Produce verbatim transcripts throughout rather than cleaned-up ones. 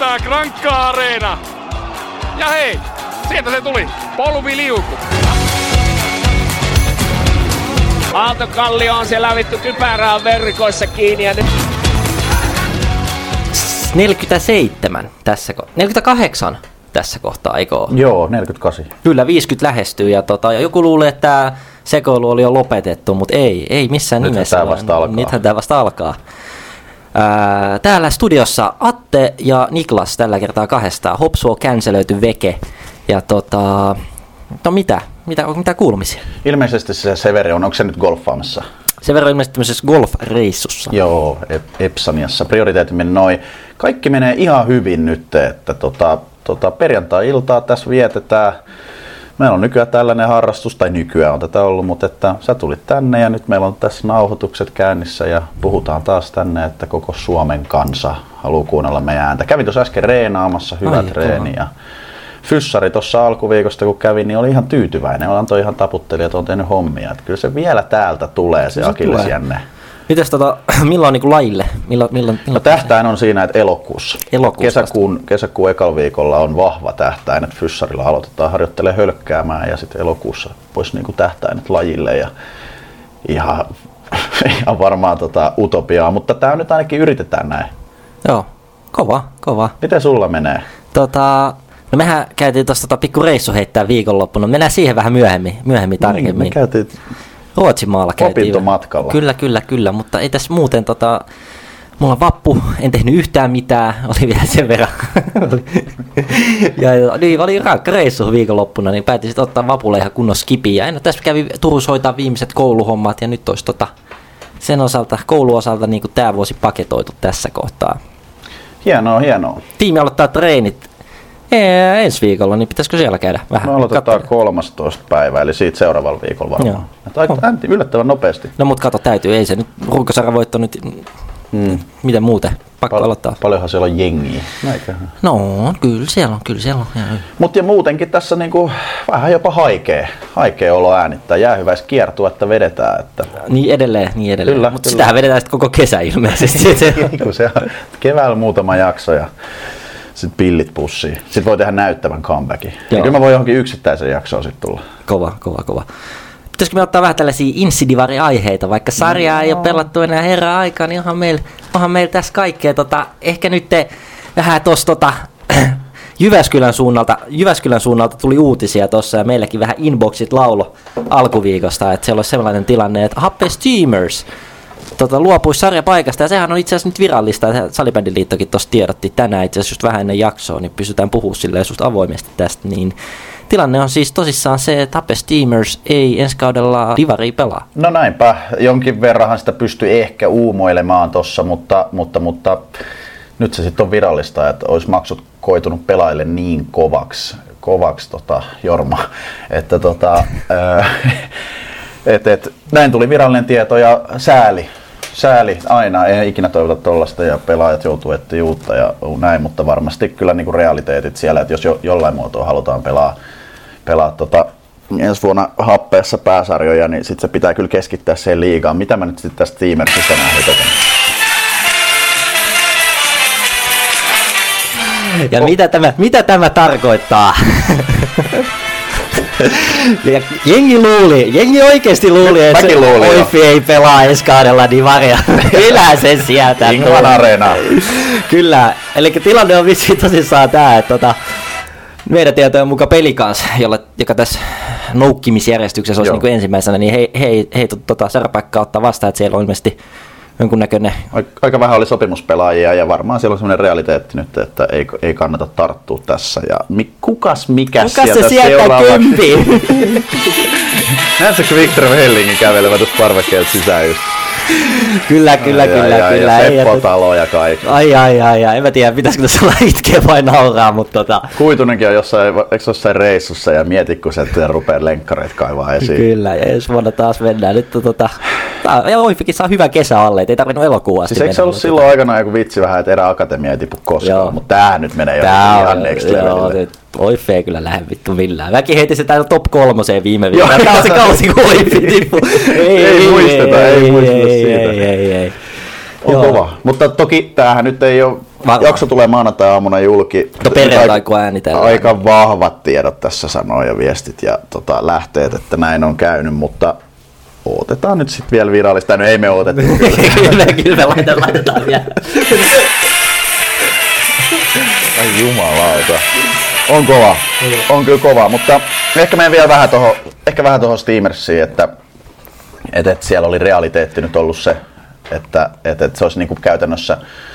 Täyttää Grankka Areena. Ja hei, sieltä se tuli. Polviliuku. Aaltokallio on siellä vittu kypärää verkoissa kiinni ja nyt... neljäkymmentäseitsemän tässä kohtaa. neljäkymmentäkahdeksan tässä kohtaa, eikö ole? Joo, neljäkymmentäkahdeksan. Kyllä, viisikymmentä lähestyy ja, tota, ja joku luulee, että tämä sekoilu oli jo lopetettu, mutta ei, ei missään Nythän nimessä. Tää vasta alkaa. Nythän tämä vasta alkaa. Ää, täällä studiossa Atte ja Niklas tällä kertaa kahdestaan. Hopsu on cancelöity veke. Ja tota, no mitä? Mitä, mitä kuulumisia? Ilmeisesti se Severi on, onko se nyt golfaamassa? Severi on ilmeisesti tämmöisessä golf-reissussa. Joo, Epsaniassa. Prioriteetit meni noin. Kaikki menee ihan hyvin nyt, että tota, tota, perjantai-iltaa tässä vietetään. Meillä on nykyään tällainen harrastus, tai nykyään on tätä ollut, mutta että sä tulit tänne ja nyt meillä on tässä nauhoitukset käynnissä ja puhutaan taas tänne, että koko Suomen kansa haluaa kuunnella meidän ääntä. Kävin tuossa äsken reenaamassa, hyvä Ai, treeni ja fyssari tuossa alkuviikosta kun kävin, niin oli ihan tyytyväinen. Antoi ihan taputteli, että on tehnyt hommia. Että kyllä se vielä täältä tulee se, se akillesjänne. Mites tota, milloin niin kuin lajille? Milloin, milloin, milloin no, tähtäin on siinä, että elokuussa. elokuussa kesäkuun, kesäkuun ekalla viikolla on vahva tähtäin, että fyssarilla aloitetaan harjoittelemaan hölkkäämään ja sitten elokuussa pois niin kuin tähtäinet lajille. Ja ihan, ihan varmaan tota utopiaa, mutta tämä nyt ainakin yritetään näin. Joo, kova, kova. Miten sulla menee? Tota, no mehän käytiin tuossa tota pikku reissu heittää viikonloppuna. Mennään siihen vähän myöhemmin, myöhemmin tarkemmin. Niin, me käytiin Ruotsimaalla käytiin. Opintomatkalla. Kyllä, kyllä, kyllä, mutta ei tässä muuten tota, mulla on vappu, en tehnyt yhtään mitään, oli vielä sen verran. ja, ja niin, oli rankka reissu viikonloppuna, niin päätin sitten ottaa vapulle ihan kunnon skipiä. Ja no, tässä kävi Turussa hoitaa viimeiset kouluhommat ja nyt olisi tota, sen osalta, kouluosalta niin kuin tämä vuosi paketoitu tässä kohtaa. Hienoa, hienoa. Tiimi aloittaa treenit Ee, ensi viikolla, niin pitäisikö siellä käydä vähän? Me aloitetaan kolmastoista päivä, eli siitä seuraavalla viikolla varmaan. Aika äänti yllättävän nopeasti. No mut kato, täytyy, ei se nyt, runkosarjavoitto nyt, hmm. miten muuten, pakko Pal- aloittaa. Paljonhan siellä on jengiä. Näiköhän. No, kyllä siellä on, kyllä siellä on. Mutta ja muutenkin tässä niinku vähän jopa haikea, haikea olo äänittää, jäähyväiskiertuetta vedetään. Että... Niin edelleen, niin edelleen. Mutta sitähän vedetään sitten koko kesä ilmeisesti. se on keväällä muutama jakso ja sitten pillit pussiin. Sitten voi tehdä näyttävän comebackin. Ja kyllä mä voin johonkin yksittäisen jaksoon sitten tulla. Kova, kova, kova. Pitäisikö me ottaa vähän tällaisia insidivari-aiheita, vaikka sarjaa no. ei ole pelattu enää herran aikaa, niin onhan meillä, onhan meillä tässä kaikkea. Tota, ehkä nyt te, vähän tuossa tota, Jyväskylän suunnalta, Jyväskylän suunnalta tuli uutisia tuossa ja meilläkin vähän inboxit laulo alkuviikosta, että siellä olisi sellainen tilanne, että Happe Steamers Tota, luopuisi sarjapaikasta, ja sehän on itse asiassa nyt virallista, ja Salibändiliittokin tuossa tiedotti tänään itse asiassa just vähän ennen jaksoa, niin pystytään puhumaan silleen just avoimesti tästä, niin tilanne on siis tosissaan se, että Happe Steamers ei ensi kaudella divaria pelaa. No näinpä, jonkin verranhan sitä pystyy ehkä uumoilemaan tuossa, mutta, mutta, mutta nyt se sitten on virallista, että olisi maksut koitunut pelaajille niin kovaksi, kovaksi tota, Jorma, että tota, et, et, näin tuli virallinen tieto ja sääli. Sääli aina, ei ikinä toivota tollaista ja pelaajat joutuu etsiä uutta ja näin, mutta varmasti kyllä niinku realiteetit siellä, että jos jo, jollain muotoa halutaan pelaa, pelaa tota, ensi vuonna Happeessa pääsarjoja, niin sitten se pitää kyllä keskittää siihen liigaan. Mitä mä nyt sitten tästä Steamersista nähdään? Ja oh. mitä, tämä, mitä tämä tarkoittaa? Ja jengi luuli, jengi oikeesti luuli, että Oifi ei pelaa ensi kaudella divaria. Kyllä sen sieltä. Ingman Areena. Kyllä, eli tilanne on vissiin tosissaan tää, että tota, meidän tietojen mukaan Pelikans, jolla, joka tässä noukkimisjärjestyksessä olisi niin kuin ensimmäisenä, niin he, he, he, he tota, sarjapaikkaa ottaa vastaan, että siellä on ilmeisesti jonkunnäköinen... Aika vähän oli sopimuspelaajia ja varmaan siellä on sellainen realiteetti nyt, että ei, ei kannata tarttua tässä. Ja mi, kukas mikäs kukas sieltä se sieltä kömpii? Näetkö Victor Hellingin kävelevä tuossa parvekkeelta sisään just? Kyllä, kyllä, ai, kyllä, ai, kyllä. Ja Seppo Talo ja kaikki. Ai, ai, ai, ai. En mä tiedä, pitäisikö tässä olla itkeä vai nauraa, mutta tota... Kuitunenkin on jossain, eikö jossain reissussa ja mieti, kun se rupeaa lenkkareita kaivaa esiin. Kyllä, ja ensi vuonna taas mennään. Nyt tota... Ja Oifikin saa hyvä kesä alle, ei tarvinnut elokuun asti. Siis eikö se ollut silloin tota... aikanaan joku vitsi vähän, että erä akatemia ei tipu koskaan, mutta tää nyt menee jo ihan next levelille. Oifi ei kyllä lähde vittu millään. Mäkin heitin se täällä top kolmoseen viime viikolla. Tää on se kausi, kun Oifi tippu. Ei, ei muisteta, ei, ei muisteta siitä. Ei, ei, ei. On kova. Mutta toki tämähän nyt ei ole Varmaan. Jakso tulee maanantai-aamuna julki. No perjantai, kun äänitellään. Aika vahvat tiedot tässä sanoo ja viestit ja tota, lähteet, että näin on käynyt, mutta otetaan nyt sitten vielä virallista. No ei me otettu. kyllä, kyllä me laitetaan, laitetaan vielä. Ai jumalauta. On kova. On kyllä kova, mutta ehkä meidän vielä vähän tuohon ehkä vähän tuohon Steamersiin, että et, et siellä oli realiteetti nyt ollut se, että et, et se olisi niinku käytännössä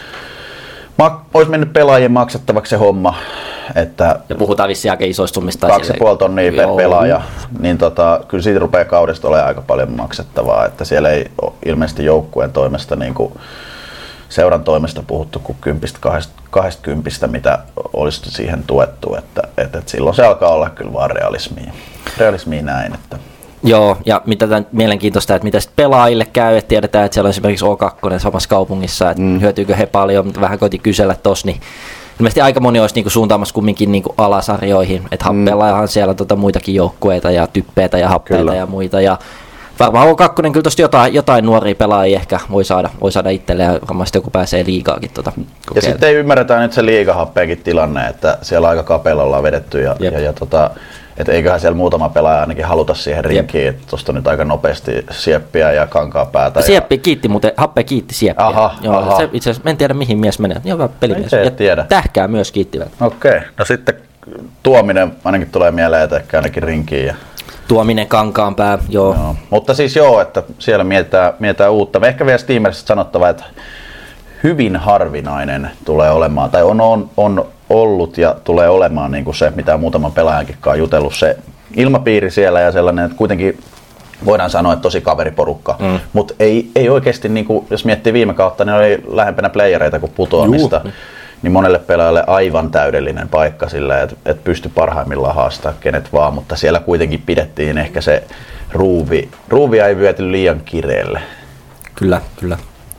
mak- olisi mennyt pelaajien maksettavaksi se homma, että ja puhutaan vissiin aika isoista summista. Kaksi ja puoli tonnia per pelaaja, niin tota, kyllä siitä rupeaa kaudesta olemaan aika paljon maksettavaa, että siellä ei ole ilmeisesti joukkueen toimesta niinku seuran toimesta puhuttu kuin kympistä, kahdesta kympistä, mitä olisi siihen tuettu, että, että, että silloin se alkaa olla kyllä vaan realismia. Realismia näin. Että. Joo, ja mitä tämän mielenkiintoista, että mitä sitten pelaajille käy, että tiedetään, että siellä on esimerkiksi O kaksi samassa kaupungissa, että mm. hyötyykö he paljon, mutta vähän koitin kysellä tossa, niin ilmeisesti aika moni olisi niinku suuntaamassa kumminkin niinku alasarjoihin, että Happelahan mm. siellä tota muitakin joukkueita ja typpeitä ja happeita kyllä. ja muita, ja varmaan O kaksi kyllä tosta jotain, jotain nuoria pelaajia ehkä voi saada, voi saada itselleen ja varmasti joku pääsee liigaakin tota ja sitten ei ymmärretä nyt se liigahappeakin tilanne, että siellä aika kapealla ollaan vedetty ja, ja, ja tota, että eiköhän siellä muutama pelaaja ainakin haluta siihen rinkiin, että tuosta nyt aika nopeasti Sieppiä ja Kankaanpäätä. Sieppi ja kiitti muuten, Happe kiitti Sieppiä. Aha, Joo, aha. Se, itse asiassa en tiedä mihin mies menee, joo hyvä pelimies. Ei tiedä. Tähkää myös kiittivät. Okei, no sitten Tuominen ainakin tulee mieleen, että ehkä ainakin rinkiin. Ja Tuominen, Kankaanpää, joo. joo. Mutta siis joo, että siellä mietitään, mietitään uutta. Me ehkä vielä Steamersista sanottava, että hyvin harvinainen tulee olemaan, tai on, on, on ollut ja tulee olemaan niin kuin se, mitä muutaman pelaajankin on jutellut, se ilmapiiri siellä ja sellainen, että kuitenkin voidaan sanoa, että tosi kaveriporukka, mm. mutta ei, ei oikeasti, niin kuin, jos miettii viime kautta, niin oli lähempänä playereita kuin putoamista. Juh. Niin monelle pelaajalle aivan täydellinen paikka sillä, että et pysty parhaimmillaan haastamaan kenet vaan, mutta siellä kuitenkin pidettiin ehkä se ruuvi. Ruuvia ei vyöty liian kireelle. Kyllä, kyllä.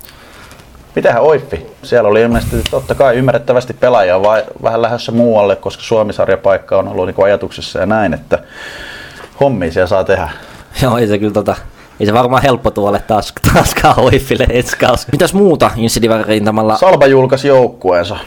Mitähän Oiffi? Siellä oli ilmeisesti totta kai ymmärrettävästi pelaajia vai vähän lähdössä muualle, koska Suomi-sarjapaikka on ollut niin ajatuksessa ja näin, että hommia siellä saa tehdä. Joo, ei se kyllä tota... Ei se varmaan helppo tuolle taas, taaskaan Oiffille etskaus. Mitäs muuta Insidivarin rintamalla? Salba julkaisi joukkueensa.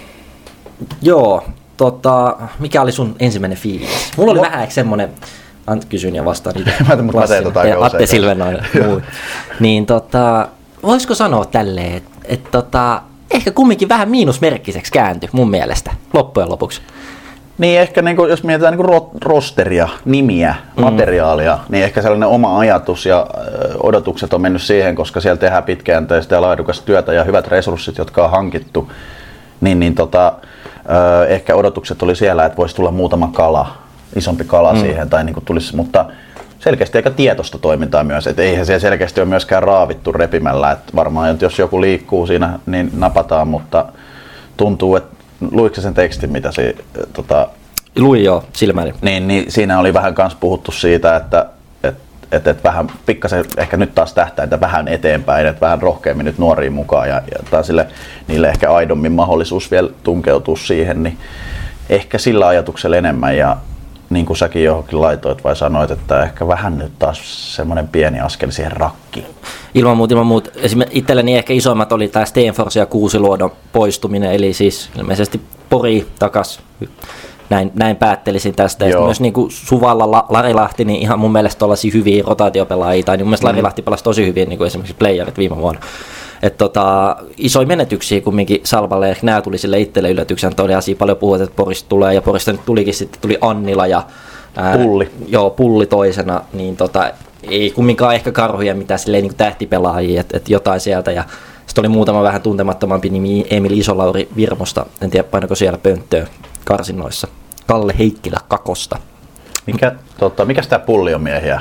Joo, tota, mikä oli sun ensimmäinen fiilis? Mulla oli no. vähän semmonen, Ant kysyn ja vastaan niitä. Mä teen tota aika Atte Silvennoinen. Niin tota, voisiko sanoa tälleen, että et, tota, ehkä kumminkin vähän miinusmerkkiseksi kääntyi mun mielestä loppujen lopuksi. Niin ehkä niin kuin, jos mietitään niin kuin rosteria, nimiä, materiaalia, mm. niin ehkä sellainen oma ajatus ja odotukset on mennyt siihen, koska siellä tehdään pitkäjänteistä ja laadukasta työtä ja hyvät resurssit, jotka on hankittu, niin, niin tota, ehkä odotukset oli siellä, että voisi tulla muutama kala, isompi kala mm. siihen, tai niin kuin tulisi, mutta selkeästi aika tietoista toimintaa myös, että eihän siellä selkeästi ole myöskään raavittu repimällä, että varmaan että jos joku liikkuu siinä, niin napataan, mutta tuntuu, että luitko sen tekstin, mitä se tota, luin joo, silmäni. Niin, niin siinä oli vähän kans puhuttu siitä, että et, et, et vähän pikkasen ehkä nyt taas tähtäintä vähän eteenpäin, että vähän rohkeammin nyt nuoriin mukaan ja, ja taas sille, niille ehkä aidommin mahdollisuus vielä tunkeutua siihen, niin ehkä sillä ajatuksella enemmän ja niin kuin säkin johonkin laitoit vai sanoit, että ehkä vähän nyt taas semmoinen pieni askel siihen rakkiin. Ilman muuta, ilman muuta. Esimerkiksi itselleni ehkä isoimmat oli tämä Stenfors ja Kuusiluodon poistuminen, eli siis ilmeisesti Pori takas. Näin, näin päättelisin tästä. Ja myös niin kuin Suvalla La, Lari Lahti, niin ihan mun mielestä tuollaisia hyviä rotaatiopelaajia, tai niin mun mielestä mm. Lari Lahti pelasi tosi hyvin, niin kuin esimerkiksi playerit viime vuonna. Että tota, isoja menetyksiä kumminkin Salvalle, ja nämä tuli sille itselle yllätyksen, että oli asia paljon puhuttu, että Porista tulee, ja Porista nyt tulikin sitten, tuli Annila ja ää, Pulli. Joo, Pulli toisena, niin tota, ei kumminkaan ehkä karhuja mitään silleen niin kuin tähtipelaajia, että et jotain sieltä, ja sitten oli muutama vähän tuntemattomampi nimi Emil Isolauri Virmosta, en tiedä painako siellä pönttöä karsinnoissa, Kalle Heikkilä Kakosta. Mikä, tota, mikäs tää Pulli on miehiä?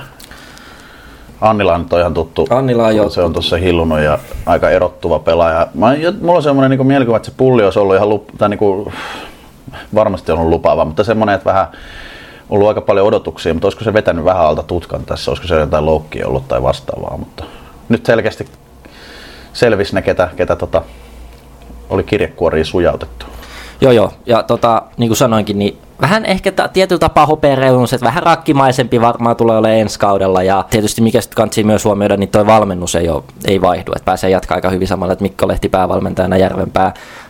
Annila on ihan tuttu, Annila on se on tuossa hillunut ja aika erottuva pelaaja. Mä, mulla on semmoinen niin mielikuva, että se Pulli olisi ollut ihan lup, tai niin kuin, varmasti ollut lupaava, mutta semmoinen, että vähän ollut aika paljon odotuksia, mutta olisiko se vetänyt vähän alta tutkan tässä, olisiko se jotain loukkia ollut tai vastaavaa, mutta nyt selkeästi selvisi ne, ketä, ketä tota, oli kirjekuoriin sujautettu. Joo joo, ja tota, niin kuin sanoinkin, niin vähän ehkä ta- tietyllä tapaa hopeareunus, että vähän rakkimaisempi varmaan tulee olemaan ensi kaudella, ja tietysti mikä sitten kansi myös huomioida, niin toi valmennus ei, ole, ei vaihdu, että pääsee jatkaa aika hyvin samalla, että Mikko Lehti päävalmentajana, Järvenpää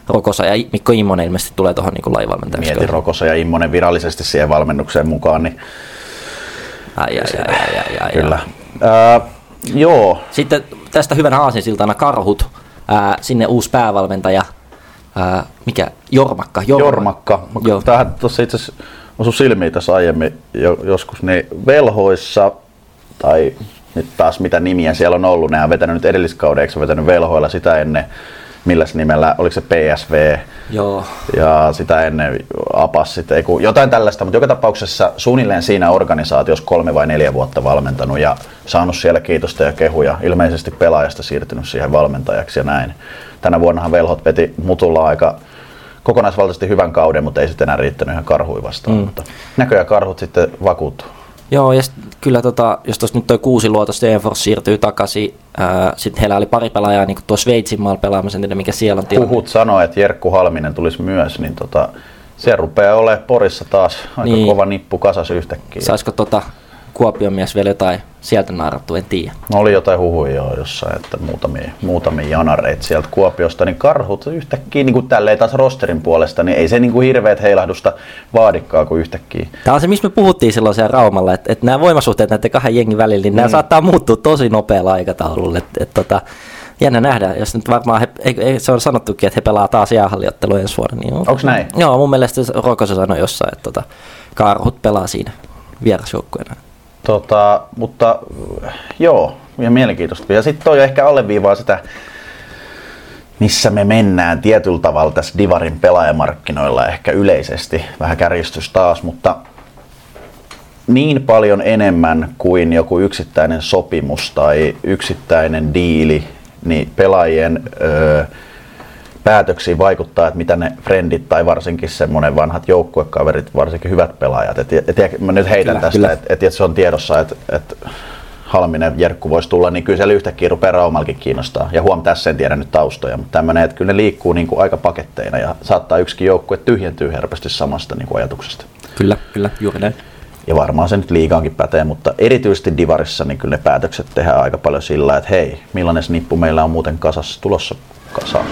Rokosa ja Mikko Immonen ilmeisesti tulee tuohon niin lajivalmentajaksi. Mietin Rokosa ja Immonen virallisesti siihen valmennukseen mukaan, niin ai, ai, ai, ai, ai, ai, kyllä. Ää, joo. Sitten tästä hyvänä aasinsiltana Karhut, ää, sinne uusi päävalmentaja, ää, mikä? Jormakka. Jormakka. Jormakka. Tämähän tuossa itse asiassa osui silmiin tässä aiemmin jo, joskus, niin Velhoissa, tai nyt taas mitä nimiä siellä on ollut, nehän on vetänyt nyt edelliskaudeksi, vetänyt Velhoilla sitä ennen, milläs nimellä, oliko se P S V? Joo. Ja sitä ennen Apas sitten, ei kun, jotain tällaista, mutta joka tapauksessa suunnilleen siinä organisaatiossa kolme vai neljä vuotta valmentanut ja saanut siellä kiitosta ja kehuja, ilmeisesti pelaajasta siirtynyt siihen valmentajaksi ja näin. Tänä vuonnahan Velhot veti Mutulla aika kokonaisvaltaisesti hyvän kauden, mutta ei sitten enää riittänyt ihan Karhui vastaan, mm. mutta näköjään Karhut sitten vakuuttuu. Joo, ja kyllä tota, jos tuossa nyt toi kuusi luoto Stenfors siirtyy takaisin, sitten heillä oli pari pelaajaa niin tuossa Sveitsin maalla pelaamassa, en tiedä mikä siellä on tilanne. Huhut sanoo, että Jerkku Halminen tulisi myös, niin tota, siellä rupeaa olemaan Porissa taas aika niin. Kova nippu kasas yhtäkkiä. Saisiko tota Kuopion mies vielä jotain sieltä naarattu, en tiedä. No oli jotain huhuja jo jossain, että muutamia, muutamia janareita sieltä Kuopiosta, niin Karhut yhtäkkiä niin kuin tälleen taas rosterin puolesta, niin ei se niin kuin hirveät heilahdusta vaadikaan kuin yhtäkkiä. Tämä on se, mistä me puhuttiin silloin siellä Raumalla, että, että nämä voimasuhteet näiden kahden jengin välillä, niin mm. nämä saattaa muuttua tosi nopealla aikataululla. Että, että, että, jännä nähdä, jos nyt varmaan, he, ei, se on sanottukin, että he pelaa taas jäähalliottelua ensi vuonna. Niin onko näin? Joo, mun mielestä Rokosa sanoi jossain, että että Karhut pelaa siinä vierasjoukkueena. Tota, mutta joo, ja mielenkiintoista. Ja sitten toi ehkä alleviivaa sitä, missä me mennään tietyllä tavalla tässä Divarin pelaajamarkkinoilla ehkä yleisesti. Vähän kärjistys taas, mutta niin paljon enemmän kuin joku yksittäinen sopimus tai yksittäinen diili, niin pelaajien öö, päätöksiin vaikuttaa, että mitä ne frendit tai varsinkin semmoinen vanhat joukkuekaverit, varsinkin hyvät pelaajat. Et, et, et, mä nyt heitän kyllä, tästä, että et, et se on tiedossa, että et Halminen Jerkku voisi tulla, niin kyllä siellä yhtäkkiä rupeaa Raumallekin kiinnostaa. Ja huom, tässä en tiedä nyt taustoja, mutta tämmöinen, että kyllä ne liikkuu niin kuin aika paketteina ja saattaa yksikin joukkue tyhjentyä helposti samasta niin kuin ajatuksesta. Kyllä, kyllä, juuri näin. Ja varmaan se nyt liigaankin pätee, mutta erityisesti Divarissa niin kyllä ne päätökset tehdään aika paljon sillä, että hei, millainen nippu meillä on muuten kasassa tulossa kasaan.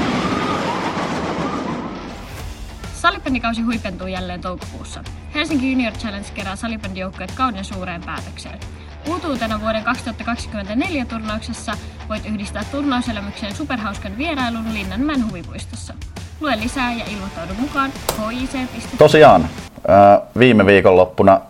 Salibändikausi huipentuu jälleen toukokuussa. Helsinki Junior Challenge kerää salibändijoukkueet kauden suureen päätökseen. Uutuutena vuoden kaksituhattakaksikymmentäneljä turnauksessa voit yhdistää turnauselämykseen superhauskan vierailun Linnanmäen huvipuistossa. Lue lisää ja ilmoittaudu mukaan h j c piste f i. Tosiaan, viime viikonloppuna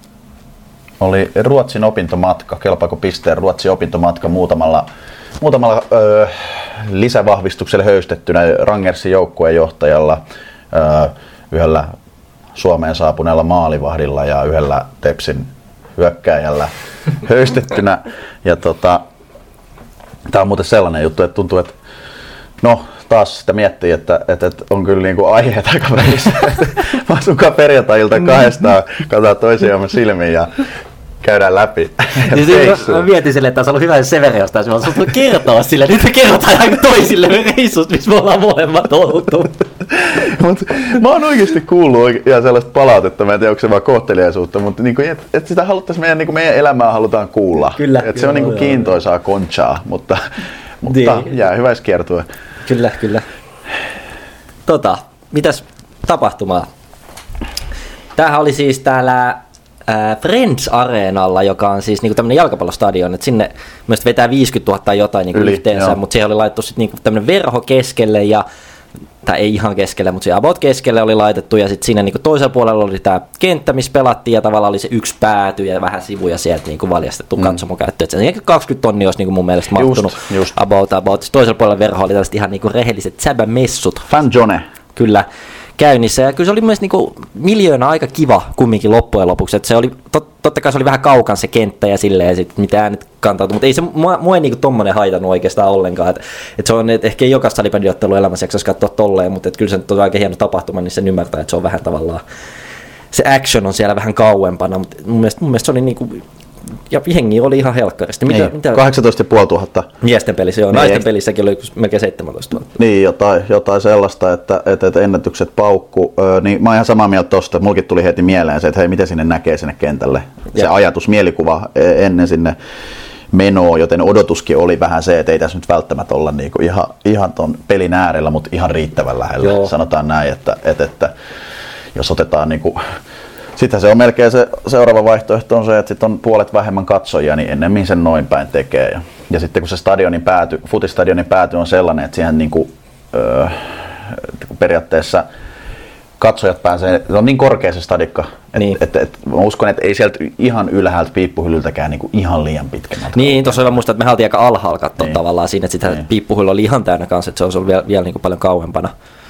oli Ruotsin opintomatka, kelpaako pisteen Ruotsin opintomatka muutamalla, muutamalla ö, lisävahvistuksella höystettynä Rangersin joukkueen johtajalla, ö, yhdellä Suomeen saapuneella maalivahdilla ja yhdellä Tepsin hyökkääjällä höystettynä. Ja tota, tää on muuten sellainen juttu, että tuntuu, että no taas sitä miettii, että, että, että on kyllä niinku aiheet aika välissä. Mä asunkaan perjantai-ilta kahdestaan, katsotaan toisiamme silmiin ja käydään läpi. Niin, mä, mä mietin silleen, että olisi ollut hyvä, jos Severi jostain olisi ollut kertoa sille. Nyt me kerrotaan aika toisille reissut, missä me ollaan molemmat oltu. Mut, mä oon oikeasti kuullut ihan sellaista palautetta, mä en tiedä, onko se vaan kohteliaisuutta, mutta niinku, että et sitä haluttaisiin meidän, niinku meidän elämää halutaan kuulla. Kyllä. Et se on niinku kiintoisaa konchaa, mutta, mutta niin. Jää hyvä kiertue. Kyllä, kyllä. Tota, mitäs tapahtumaa? Tämähän oli siis täällä äh, Friends Areenalla, joka on siis niinku tämmöinen jalkapallostadion, että sinne myös vetää viisikymmentätuhatta tai jotain niinku yhteensä, joo. Mutta siihen oli laitettu sitten niinku tämmöinen verho keskelle, ja, tai ei ihan keskelle, mutta se about keskelle oli laitettu, ja sitten siinä niinku toisella puolella oli tämä kenttä, missä pelattiin, ja tavallaan oli se yksi pääty ja vähän sivuja sieltä niinku valjastettu mm. katsomokäyttöön. Sen kaksikymmentä tonnia olisi niinku mun mielestä mahtunut just, just. about, about. Toisella puolella verho oli tällaiset ihan niinku rehelliset säbämessut. Fan Jone. Kyllä. Käynnissä. Ja kyllä se oli myös niinku miljoona aika kiva kumminkin loppujen lopuksi. Et se oli, tot, totta kai se oli vähän kaukan se kenttä ja silleen, ja sit mitä äänet kantautui, mutta ei se, mua, mua ei niinku tommonen haitannut oikeastaan ollenkaan. Et, et se on, et ehkä ei jokaista salibändiottelu elämässä jaksaisi katsoa tolleen, mutta et kyllä se nyt on aika hieno tapahtuma, niin sen ymmärtää, että se on vähän tavallaan, se action on siellä vähän kauempana, mutta mun mielestä, mun mielestä se oli niinku, ja jengi oli ihan helkkaristi. Mitä, niin, mitä? kahdeksantoista tuhatta viisisataa. Miesten pelissä, joo. Naisten niin, pelissäkin oli melkein seitsemäntoista tuhatta. Niin, jotain, jotain sellaista, että, että, että ennätykset paukku. Öö, niin mä oon ihan samaa mieltä tosta. Mullekin tuli heti mieleen se, että hei, miten sinne näkee sinne kentälle. Se ja. ajatus, mielikuva ennen sinne menoa, joten odotuskin oli vähän se, että ei tässä nyt välttämättä olla niinku ihan, ihan ton pelin äärellä, mutta ihan riittävän lähellä. Joo. Sanotaan näin, että, että, että jos otetaan niinku, sitten se on melkein se seuraava vaihtoehto on se, että sitten on puolet vähemmän katsojia, niin ennemmin sen noin päin tekee. Ja, ja sitten kun se stadionin pääty, futistadionin pääty on sellainen, että siihen niinku, öö, periaatteessa katsojat pääsee, se on niin korkea se stadikka, että niin. et, et, mä uskon, että ei sieltä ihan ylhäältä piippuhyllyltäkään niinku ihan liian pitkä matka. Niin, tuossa on hyvä muistaa, että me haltiin aika alhaalla katsoa niin. tavallaan siinä, että sitä niin. piippuhylly oli ihan täynnä kanssa, että se olisi ollut vielä, vielä niinku paljon kauempana.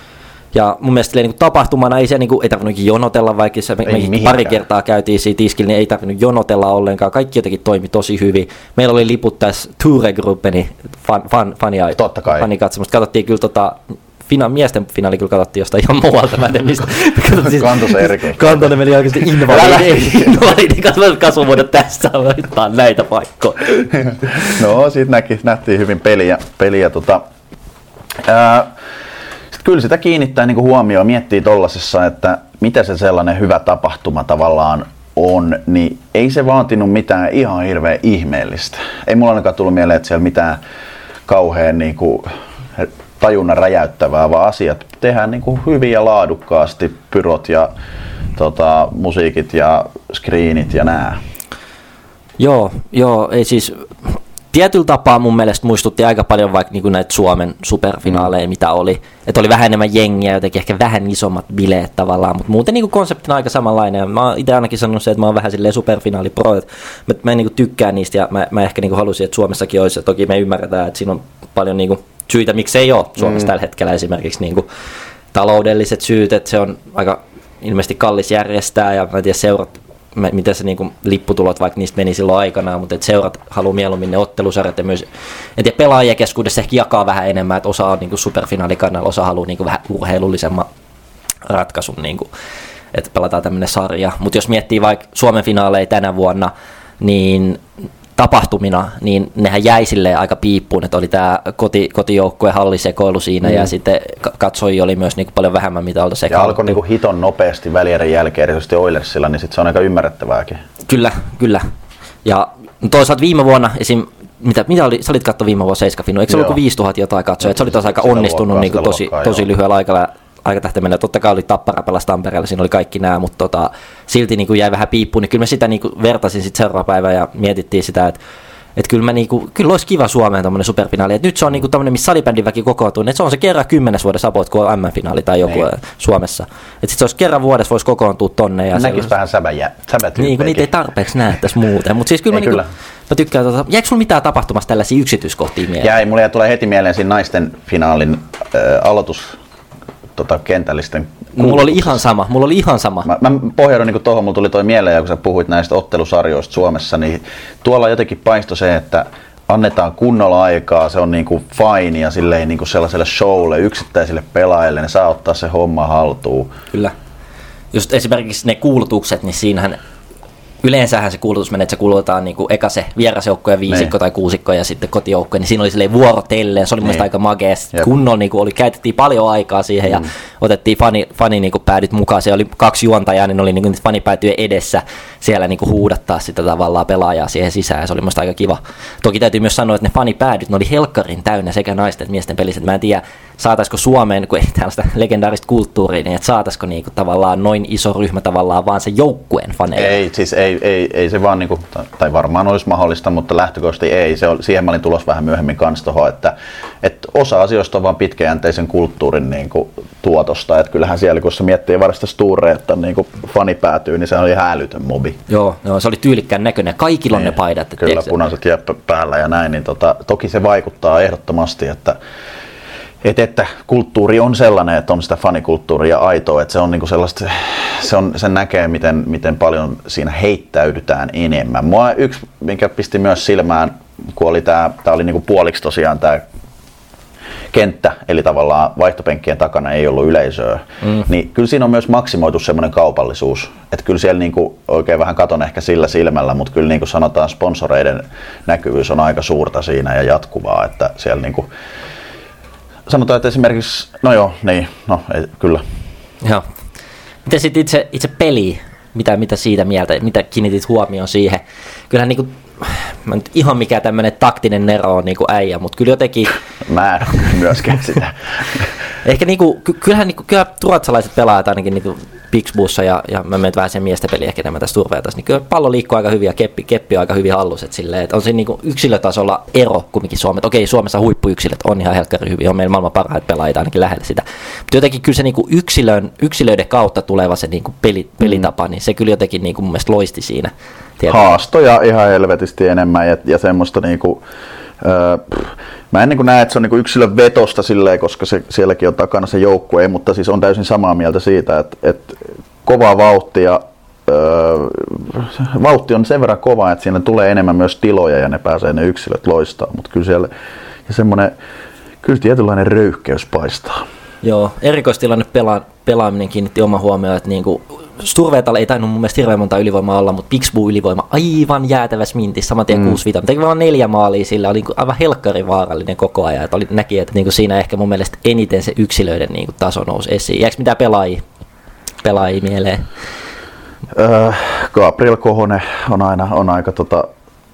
Ja mun mielestä niin tapahtumana ei se niin kuin, ei tarvinnut jonotella, vaikka se me, me pari kertaa käytiin siitä tiskillä, niin ei tarvinnut jonotella ollenkaan. Kaikki jotenkin toimi tosi hyvin. Meillä oli liput tässä Ture-gruppeni fan, fan, fania, fanikatsomusta. Katsottiin kyllä tota, fina, miesten finaali kyllä katsottiin jostain ihan muualta. Mä en tiedä mistä. Kantosen erikoista. Kantonen meni oikeasti invalidi. Invalidi kasvuvuodet tässä on näitä paikkoja. No, siitä näki, nähtiin hyvin peliä. peliä tota, ää, Kyllä sitä kiinnittää niin kuin huomioon, miettii tollasessa, että mitä se sellainen hyvä tapahtuma tavallaan on, niin ei se vaatinut mitään ihan hirveän ihmeellistä. Ei mulla ainakaan tullut mieleen, että siellä mitään kauhean niin kuin tajunnan räjäyttävää, vaan asiat tehdään niin kuin hyvin ja laadukkaasti, pyrot ja tota, musiikit ja screenit ja nää. Joo, joo, ei siis... Tietyllä tapaa mun mielestä muistutti aika paljon vaikka niin näitä Suomen superfinaaleja, mitä oli. Että oli vähän enemmän jengiä, jotenkin ehkä vähän isommat bileet tavallaan, mutta muuten niin konseptina aika samanlainen. Ja mä oon itse ainakin sanonut se, että mä oon vähän silleen superfinaalipro, että mä, mä en niin tykkää niistä ja mä, mä ehkä niin halusin, että Suomessakin olisi. Ja toki me ymmärretään, että siinä on paljon niin syitä, miksi ei ole Suomessa mm. tällä hetkellä esimerkiksi niin taloudelliset syyt, että se on aika ilmeisesti kallis järjestää ja mä en tiedä seurat, miten se niinku lipputulot vaikka niistä meni silloin aikanaan, mutta et seurat haluaa mieluummin ne ottelusarjat ja myös en tiedä, pelaajien keskuudessa ehkä jakaa vähän enemmän, että osa on niinku superfinaalikannalla, osa haluaa niinku vähän urheilullisemman ratkaisun, niinku, että pelataan tämmöinen sarja. Mutta jos miettii vaikka Suomen finaaleja tänä vuonna, niin tapahtumina, niin nehän jäi silleen aika piippuun, että oli tämä koti, kotijoukkueen hallisekoilu siinä mm. ja sitten katsojia oli myös niinku paljon vähemmän, mitä olta sekoiltu. Ja alkoi niinku hiton nopeasti välierän jälkeen, erityisesti Oilersilla, niin sitten se on aika ymmärrettävääkin. Kyllä, kyllä. Ja toisaalta viime vuonna esim. Mitä, mitä oli, sä olit katso viime vuonna Seiska-Finu, eikö se ollut viisituhatta jotain katsoja, että se oli taas aika onnistunut niinku tosi, luokkaa, tosi lyhyellä aikalla. Aikatähtäimellä. Totta kai oli Tappara pelasi Tampereella, siinä oli kaikki nämä, mutta tota, silti niin kuin jäi vähän piippuun, niin kyllä mä sitä niin kuin vertasin sitten seuraava päivä ja mietittiin sitä, että et kyllä, mä niin kuin, kyllä olisi kiva Suomeen tommoinen superfinaali, että nyt se on niin kuin tommoinen, missä salibändin väki kokoontuu, että se on se kerran kymmenes vuodessa about, kun on M M-finaali tai joku Ei. Suomessa. Että sitten se olisi kerran vuodessa, voisi kokoontua tonne. Ja näkisi vähän säbätyyppejäkin. Niin, kun niitä ei tarpeeksi näe tässä muuten, mutta siis kyllä, mä, niin kuin, mä tykkään, tota, jäikö sulla mitään tapahtumassa tällaisia yksityiskohtia mieleen? Jäi, mulle tulee heti mieleen siinä naisten finaalin äh, aloitus. Tota, kentällisten mulla oli ihan sama, mulla oli ihan sama. Mä, mä pohjaudun niin tuohon, mulla tuli toi mieleen, ja kun sä puhuit näistä ottelusarjoista Suomessa, niin tuolla jotenkin paistoi se, että annetaan kunnolla aikaa, se on niin kuin fine ja silleen niin kuin sellaiselle showlle, yksittäisille pelaajille, ne saa ottaa se homma haltuun. Kyllä. Just esimerkiksi ne kuulutukset, niin siinähän yleensähän se kuulutus menee, että se kuulutetaan niin kuin eka se vierasjoukko ja viisikko ne. Tai kuusikko ja sitten kotijoukko, niin siinä oli silleen vuorotelleen, se oli mielestäni aika magees. Kunnolla niin oli, käytettiin paljon aikaa siihen ja mm. otettiin fani, fani niin päädyt mukaan, se oli kaksi juontajaa, niin oli niin kuin fanipäätyjen edessä siellä niin kuin huudattaa sitä tavallaan pelaajaa siihen sisään ja se oli mielestäni aika kiva. Toki täytyy myös sanoa, että ne fanipäädyt, ne oli helkkarin täynnä sekä naisten että miesten pelissä, mä en tiedä, saataisiko Suomeen, kun ei tällaista legendaarista kulttuuria, niin että saataisiko niinku tavallaan noin iso ryhmä tavallaan vaan se joukkueen faneja? Ei, siis ei, ei, ei se vaan, niinku, tai varmaan olisi mahdollista, mutta lähtökohtaisesti ei. Se oli, siihen mä olin tulossa vähän myöhemmin kanssa tuohon, että, että osa asioista on vaan pitkäjänteisen kulttuurin niinku, tuotosta. Että kyllähän siellä, kun se miettii varasta Sture, että niinku, fani päätyy, niin se oli ihan älytön mobi. Joo, joo, se oli tyylikkään näköinen. Kaikilla on ne paidat. Kyllä, tiedätkö? Punaiset jää päällä ja näin. Niin tota, toki se vaikuttaa ehdottomasti, että Että, että kulttuuri on sellainen, että on sitä fanikulttuuria aitoa, että se on niinku sellaista, se on, sen näkee, miten, miten paljon siinä heittäydytään enemmän. Mua yksi, minkä pisti myös silmään, kun oli tää, tää oli niinku puoliksi tosiaan tää kenttä, eli tavallaan vaihtopenkkien takana ei ollut yleisöä, mm. niin kyllä siinä on myös maksimoitu semmoinen kaupallisuus, että kyllä siellä niinku oikein vähän katon ehkä sillä silmällä, mutta kyllä niinku sanotaan sponsoreiden näkyvyys on aika suurta siinä ja jatkuvaa, että siellä niinku sanotaan, että esimerkiksi, no joo, niin, no ei, kyllä. Joo. Miten sitten itse, itse peli, mitä, mitä siitä mieltä, mitä kiinnitit huomioon siihen? Kyllähän niinku, mä nyt ihan mikään tämmönen taktinen nero on niinku äijä, mutta kyllä jotenkin... Mä en ole myöskään sitä. Ehkä niinku, ky- kyllähän niinku, kyllä ruotsalaiset pelaajat ainakin niinku Pixbussa ja, ja mä menen vähän sen miesten peliin ehkä enemmän tässä turveetas, niin kyllä pallo liikkuu aika hyvin ja keppi, keppi on aika hyvin hallus, että silleen, että on siinä niinku yksilötasolla ero kumminkin Suomessa. Okei, Suomessa huippuyksilöt on ihan helkkari hyvin, on meillä maailman parhaita pelaajia ainakin lähellä sitä, mutta jotenkin kyllä se niinku yksilön, yksilöiden kautta tuleva se niinku peli, pelitapa, niin se kyllä jotenkin niinku mun mielestä loisti siinä. Haastoja ihan helvetisti enemmän ja, ja semmoista niinku, öö, mä en niin näe, että se on niin yksilön vetosta silleen, koska se, sielläkin on takana se joukkue, mutta siis on täysin samaa mieltä siitä, että, että kovaa vauhtia, öö, vauhti on sen verran kova, että siinä tulee enemmän myös tiloja ja ne pääsee ne yksilöt loistaa, mutta kyllä siellä ja semmoinen, kyllä tietynlainen röyhkeys paistaa. Joo, erikoistilanne pela, pelaaminen kiinnitti oma huomioon, että niinku Sturveetalla ei tainnut mun mielestä hirveän monta ylivoimaa olla, mutta Pixbo ylivoima aivan jäätävässä mintissä, saman tien mm. kuusi viisi. Teki vaan neljä maalia sillä, oli aivan helkkari vaarallinen koko ajan. Että oli, näki, että niinku siinä ehkä mun mielestä eniten se yksilöiden niinku taso nousi esiin. Jääkö mitään pelaajia, pelaajia mieleen? Öö, Gabriel Kohonen on aina on aika tota,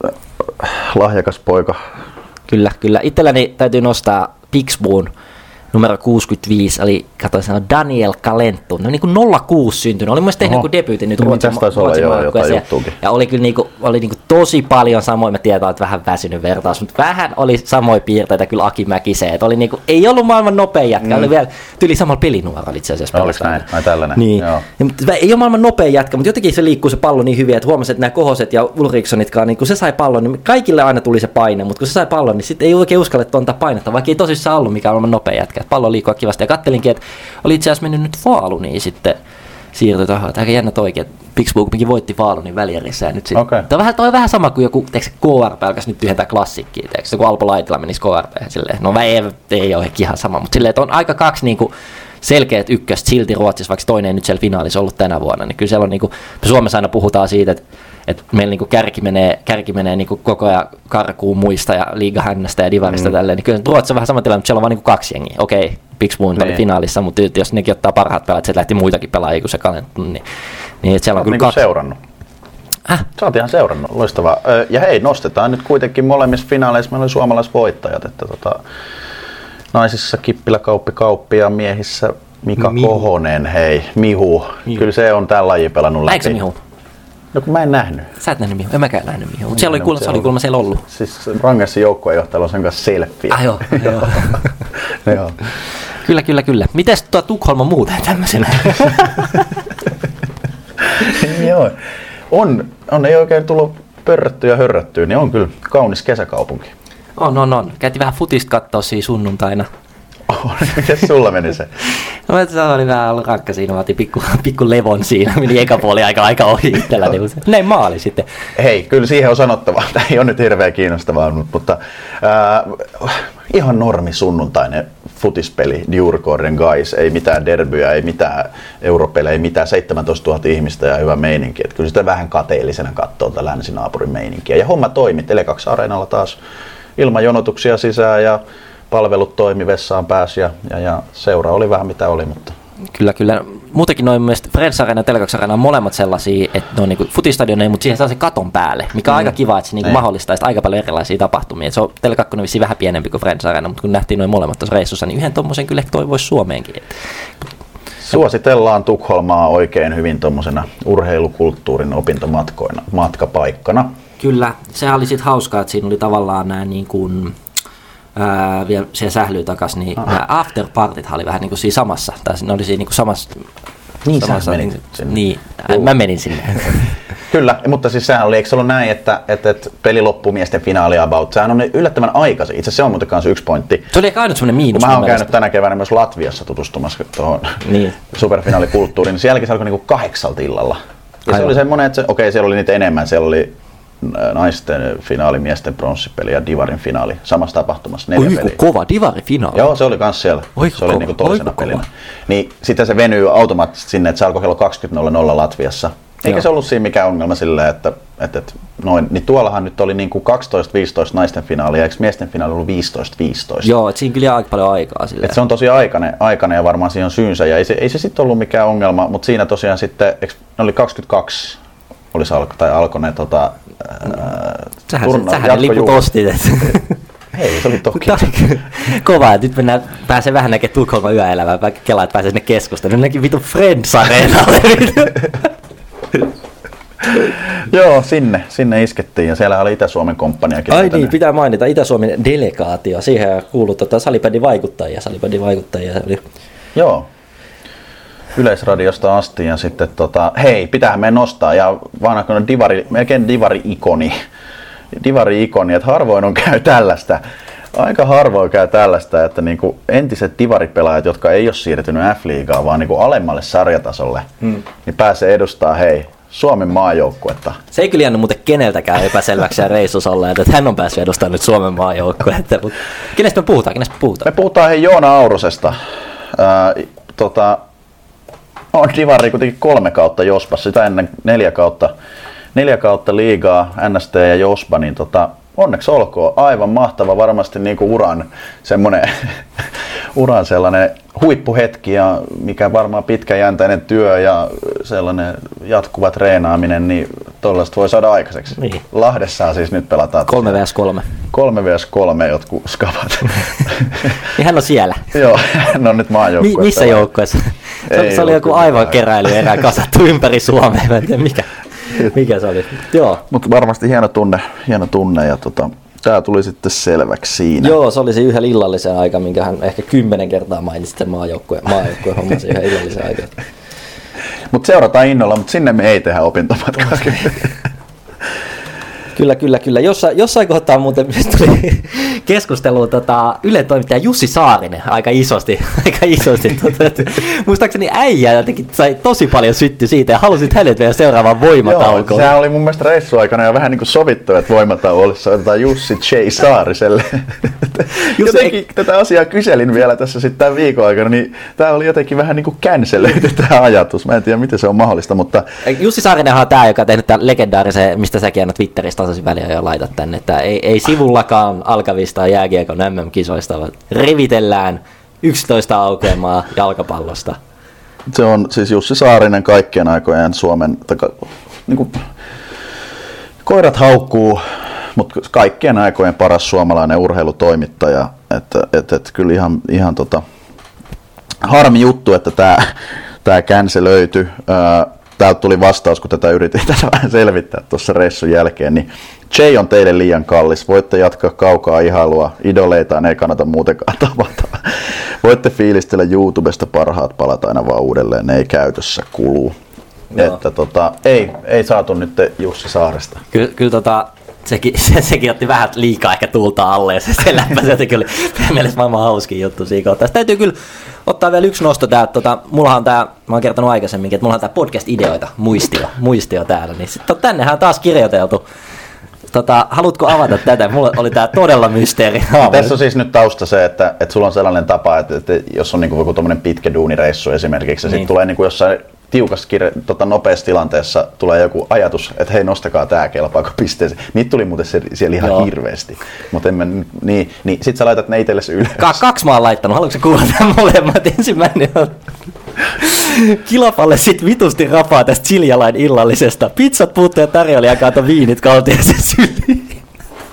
lahjakas poika. Kyllä, kyllä. Itselläni täytyy nostaa Pixboon numero kuusikymmentäviisi, oli, katsoin sanoa, Daniel Calenttu, no niin kuin nolla kuusi syntynyt, oli mun mielestä tehnyt joku debyytin nyt Ruotsin maajoukkueeseen, ja oli kyllä niinku, oli niinku tosi paljon samoin, mä tiedän, että vähän väsynyt vertaus, mutta vähän oli samoja piirteitä kyllä Aki Mäkiseen, että oli niinku, ei ollut maailman nopein jätkä, mm. oli vielä tyli samalla pelinuoralla itse asiassa. Oliko näin? Ai tällainen? Niin. Ja, ei ole maailman nopein jätkä, mutta jotenkin se liikkuu se pallo niin hyvin, että huomasin, että nämä Kohoset ja Ulrikssonitkaan, niin kun se sai pallon, niin kaikille aina tuli se paine, mutta kun se sai pallon, niin sitten ei oikein uskallettu antaa painetta, vaikka ei tosissaan ollut mikään maailman nopein jätkä. Pallo liikkua kivasti ja kattelinkin, että oli itse asiassa mennyt nyt Faluniin sitten siirtyi tuohon. Aika jännä toikin, että Pixbo kuitenkin voitti Falunin välierissä ja nyt sitten. Okay. Tämä on vähän, toi on vähän sama kuin joku teeksi, K R P alkaisi nyt tyhjentää klassikkiä, teeksi, kun Alpo Laitila menisi K R P silleen. No ei, ei ole ehkä ihan sama, mutta silleen, että on aika kaksi niinku selkeät ykköstä silti Ruotsissa, vaikka toinen ei nyt siellä finaalissa ollut tänä vuonna, niin kyllä siellä on niinku, Suomessa aina puhutaan siitä, että että meillä niinku kärki menee, kärki menee niinku koko ajan karkuun muista ja liigahännästä ja divarista mm. tälleen, niin kyllä Ruotsissa on vähän sama tilanne, mutta siellä on vaan niinku kaksi jengiä. Okei, Pixbo niin. oli finaalissa, mutta jos nekin ottaa parhaat pelaajat, se lähti muitakin pelaajia kuin se Calenttu, niin, niin että siellä on kyllä niinku kaksi. Seurannut. Äh? Sä oot ihan seurannut, loistavaa. Ja hei, nostetaan nyt kuitenkin molemmissa finaaleissa, meillä oli suomalaisvoittajat, että tota, naisissa Kippilä Kauppi Kauppi ja miehissä Mika Mihu. Kohonen, hei, Mihu. Mihu. Kyllä se on tää laji pelannut läpi. Näikö se Mihu? No kun mä en nähnyt. Sä et nähnyt Mihu, en mäkään nähnyt Mihu, mutta siellä oli kuulemma, se oli kuulemma siellä ollut. Siis Rangessin joukkueenjohtajalla on sen kanssa selfie. Ah joo, joo. joo. Kyllä, kyllä, kyllä. Mites tuo Tukholma muuten tämmöisenä? Joo, on, on, ei oikein tullut pörrättyä ja hörrättyä, niin on kyllä kaunis kesäkaupunki. On, on, on. Käytiin vähän futista katsoa siinä sunnuntaina. Oh, mites sulla meni se? No se oli vähän ollut rankka siinä, mä otin pikku, pikku levon siinä, meni eka puoli aika, aika ohi itselläni, näin maali sitten. Hei, kyllä siihen on sanottava, tämä ei ole nyt hirveän kiinnostavaa, mutta äh, ihan normi sunnuntainen futispeli, Djurgården Gais, ei mitään derbyä, ei mitään europelejä, ei mitään seitsemäntoistatuhatta ihmistä ja hyvä meininki. Että kyllä sitä vähän kateellisena katsoo tätä länsinaapurin meininkiä. Ja homma toimi, Tele kaksi Areenalla taas ilman jonotuksia sisään ja palvelut toimi, vessaan pääsi ja, ja, ja seura oli vähän mitä oli, mutta... Kyllä, kyllä. Muutenkin noin mielestäni Friends Arena ja Tele kaksi Arena on molemmat sellaisia, että ne on niinku futistadioneja, mutta siihen saa se katon päälle, mikä on mm. aika kiva, että se niinku mahdollistaisi aika paljon erilaisia tapahtumia. Et se on Tele kaksi vissiin vähän pienempi kuin Friends Arena, mutta kun nähtiin noin molemmat tuossa reissussa, niin yhden tommosen kyllä toivoisi Suomeenkin. Suositellaan Tukholmaa oikein hyvin tuommoisena urheilukulttuurin opintomatkoina, matkapaikkana. Kyllä, sehän oli sitten hauskaa, että siinä oli tavallaan nämä niin kuin... Ää, vielä siihen sählyyn takas, niin ah. nämä afterpartithan oli vähän niin kuin siinä samassa, tai ne oli siinä niin kuin samassa. Niin, samassa, sä menit sinne. Niin, uh. mä menin sinne. Kyllä, mutta siis sehän oli, eikö se ollut näin, että, että, että peli loppuu miesten finaali about, sehän on yllättävän aikaisin, itse asiassa se on muuten kanssa yksi pointti. Se oli ehkä ainut semmoinen miinus. Mä oon käynyt tänä keväänä myös Latviassa tutustumassa tuohon niin. superfinaalikulttuuriin, niin sielläkin se alkoi niinku kahdeksalta illalla. Ja se oli semmoinen, että se, okei okay, siellä oli niitä enemmän, siellä oli naisten finaali, miesten pronssipeli ja divarin finaali samassa tapahtumassa. Oi kova, divarin finaali. Joo, se oli kans siellä. Oiku se oli niinku toisena pelinä. Niin sitten se venyy automaattisesti sinne, että se alkoi kello kaksikymmentä nolla nolla Latviassa. Eikä Joo. se ollut siinä mikään ongelma silleen, että, että, että noin, niin tuollahan nyt oli niinku kaksitoista viisitoista naisten finaali ja eikö miesten finaali ollut viisitoista viisitoista? Joo, että siinä kyllä aika paljon aikaa silleen. Et se on tosi aikainen, aikainen ja varmaan siinä on syynsä ja ei se, ei se sitten ollut mikään ongelma, mutta siinä tosiaan sitten, eikö, ne oli kaksikymmentäkaksi, olisi alko, tai alkoi ne tota, ää, Sähän, sähän ne liput ostit. Hei, se oli toki. Kova, että nyt mennään, pääsee vähän näkemään Tukholman yöelämää, vaikka kelaa, että pääsee sinne keskusteluun. Nekin vitun Friends-areenalle. Joo, sinne, sinne iskettiin ja siellä oli Itä-Suomen komppaniakin. Ai niin, pitää mainita Itä-Suomen delegaatio. Siihen kuului tota, salibändin vaikuttajia. Salibändin vaikuttajia oli. Joo. Yleisradiosta asti ja sitten tota, hei, pitäähän me nostaa ja vanha divari, melkein divari-ikoni. Divari-ikoni, että harvoin on käy tällaista. Aika harvoin käy tällaista, että niinku entiset divaripelaajat, jotka ei ole siirtynyt F-liigaan, vaan niinku alemmalle sarjatasolle, hmm. niin pääsee edustaa hei Suomen maajoukkuetta. Se ei kyllä jäänyt muuten keneltäkään epäselväksi ja reissussa olleet, että hän on päässyt edustamaan nyt Suomen maajoukkuetta. Mutta kenestä me puhutaan? Kenestä me puhutaan? Me puhutaan hei Joona Aurosesta. Ää, tota, on divari kuitenkin kolme kautta Jospassa, sitä ennen neljä kautta, neljä kautta liigaa, N S T ja Jospa, niin tota, onneksi olkoon. Aivan mahtava, varmasti niinku uran semmoinen uran sellainen huippuhetki ja mikä varmaan pitkäjänteinen työ ja sellainen jatkuva treenaaminen, niin tollaista voi saada aikaiseksi. Niin. Lahdessa siis nyt pelataan kolme vastaan kolme. kolme vastaan kolme jotkut skavat. Niin hän on siellä. Joo, hän on nyt maajoukkueessa. Mi- missä joukkueessa? Se, se oli joku aivan keräily erää kasattu ympäri Suomea, mä en tiedä mikä. Mikä se oli? Joo. Mutta varmasti hieno tunne, hieno tunne ja tota, tää tuli sitten selväksi siinä. Joo, se oli se yhden illallisen aika, minkä hän ehkä kymmenen kertaa mainitsi sen maajoukkueen, maajoukkueen homman yhden illallisen aika. Mutta seurataan innolla, mutta sinne me ei tehdä opintomatkaa. Kyllä, kyllä, kyllä. Jossain, jossain kohtaa muuten tuli keskusteluun tota, Ylen toimittaja Jussi Saarinen aika isosti. Aika isosti tota, muistaakseni äijä jotenkin sai tosi paljon sytty siitä ja halusit hänet vielä seuraavaan voimataukoon. Joo, sehän oli mun mielestä reissuaikana jo vähän niin kuin sovittu, että voimatauollissa otetaan Jussi J. Saariselle. Jotenkin ei... tätä asiaa kyselin vielä tässä sitten tämän viikon aikana, niin tämä oli jotenkin vähän niin kuin cancelöity tämä ajatus. Mä en tiedä, miten se on mahdollista, mutta... Jussi Saarinenhan on tämä, joka on tehnyt tämän legendaarisen, mistä säkin aina Twitteristä tasaisin väliä jo laitat tänne, että ei, ei sivullakaan alkavista jääkiekon M M-kisoista, vaan rivitellään yksitoista aukeamaa jalkapallosta. Se on siis Jussi Saarinen kaikkien aikojen Suomen... Taka, niin kuin, koirat haukkuu, mutta kaikkien aikojen paras suomalainen urheilutoimittaja. Että et, et, kyllä ihan, ihan tota, harmi juttu, että tämä tää känse löytyi. Täältä tuli vastaus, kun tätä yritin tätä vähän selvittää tuossa reissun jälkeen, niin Jay on teille liian kallis. Voitte jatkaa kaukaa ihailua. Idoleitaan ei kannata muutenkaan tavata. Voitte fiilistellä YouTubesta parhaat palat aina vaan uudelleen. Ne ei käytössä kuluu. Joo. Että tota, ei, ei saatu nyt Jussi Saaresta. Kyllä, kyllä tota, sekin, se, sekin otti vähän liikaa ehkä tuulta alle ja se, se läppä se kyllä mielestäni maailman hauskin juttu siinä kohtaa. Sitten täytyy kyllä ottaa vielä yksi nosto täältä. Tota, mullahan on tää, mä oon kertonut aikaisemminkin, että mulla on tää podcast-ideoita, muistio, muistio täällä. Niin sit, tännehän on taas kirjoiteltu. Tota, haluatko avata tätä? Mulla oli tää todella mysteeri. Tässä on siis nyt tausta se, että, että sulla on sellainen tapa, että, että jos on niinku joku tommonen pitkä duunireissu esimerkiksi, ja niin. Sitten tulee niinku jossain tiukassa kirja, tota, nopeassa tilanteessa tulee joku ajatus, että hei, nostakaa tää, kelpaako pisteeseen. Niitä tuli muuten se, siellä ihan Joo. hirveästi. Mutta niin, niin sit sä laitat ne itsellesi ylös. Ka- kaksi mä oon laittanut. Haluatko sä kuulla tämän molemmat? Ensimmäinen on Kilapalle sit vitusti rapaa tästä Siljalain illallisesta. Pizzat puuttuu ja tarjoilija kaatoi viinit kaltiaisen syliin.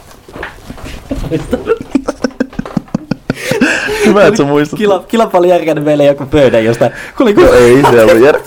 Hyvä, että sä muistat. Kila, Kilapa oli järkännyt meille joku pöydän jostain. Kuuli, no ei se ollut jär...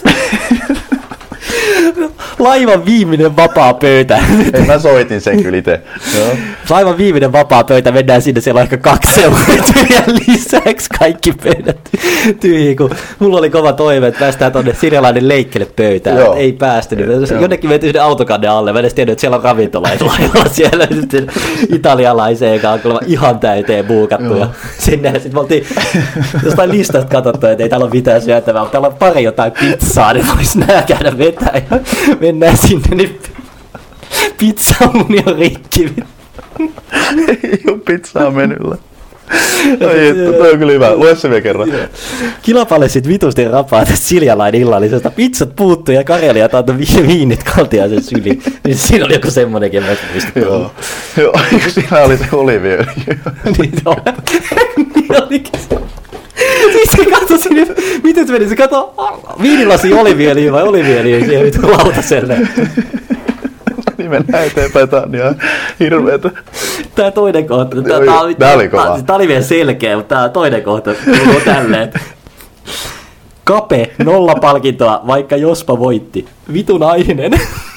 Laivan viimeinen vapaa pöytä. Ei, mä soitin sen kyllä itse. Laivan viimeinen vapaa pöytä, mennään sinne, siellä on ehkä kaksi seuraa lisäksi kaikki pöydät tyhjiä, kun mulla oli kova toive, että päästään tonne Siljalainen leikkele pöytään. Joo. Ei päästynyt. Jonnekin mentiin yhden autokannen alle, mä edes tiennyt, että siellä on ravintolaisella siellä italialaiseen kanssa ihan täyteen buukattu. Ja sinne ja sitten me oltiin jostain listasta katsottu, että ei täällä ole mitään syötävää, mutta täällä on pari jotain pizzaa, niin vois nää käydä vetää ja mennään sinne, niin pizzauni on rikki. Ei ole pizzaa menyllä. Ai että, toi on kyllä hyvä. Lue se vielä kerran. Kilapalle sit vitusti rapaa tästä Siljalain illallisesta. Pizzat puuttuu ja Karelia taito viinit kaltiaisen syliin. Niin siinä oli joku semmonenkin, mä muistin. Joo. Joo, siinä oli se oliviöljy. Niin on. Niin olikin se. Siis se katsoi sinne, miten se meni, se katsoi viinilasi oliviöljyä vai oliviöljyä siihen vittu lautaselle. niin mennään eteenpäin. Tää on ihan hirveetä. Tää toinen kohta. Tää, Joo, tää, oli, tää oli kova. Tää, tää oli vielä selkeä, mutta tää toinen kohta kuuluu tälleen. Kape, nolla palkintoa, vaikka Jospa voitti. Vitun ainen.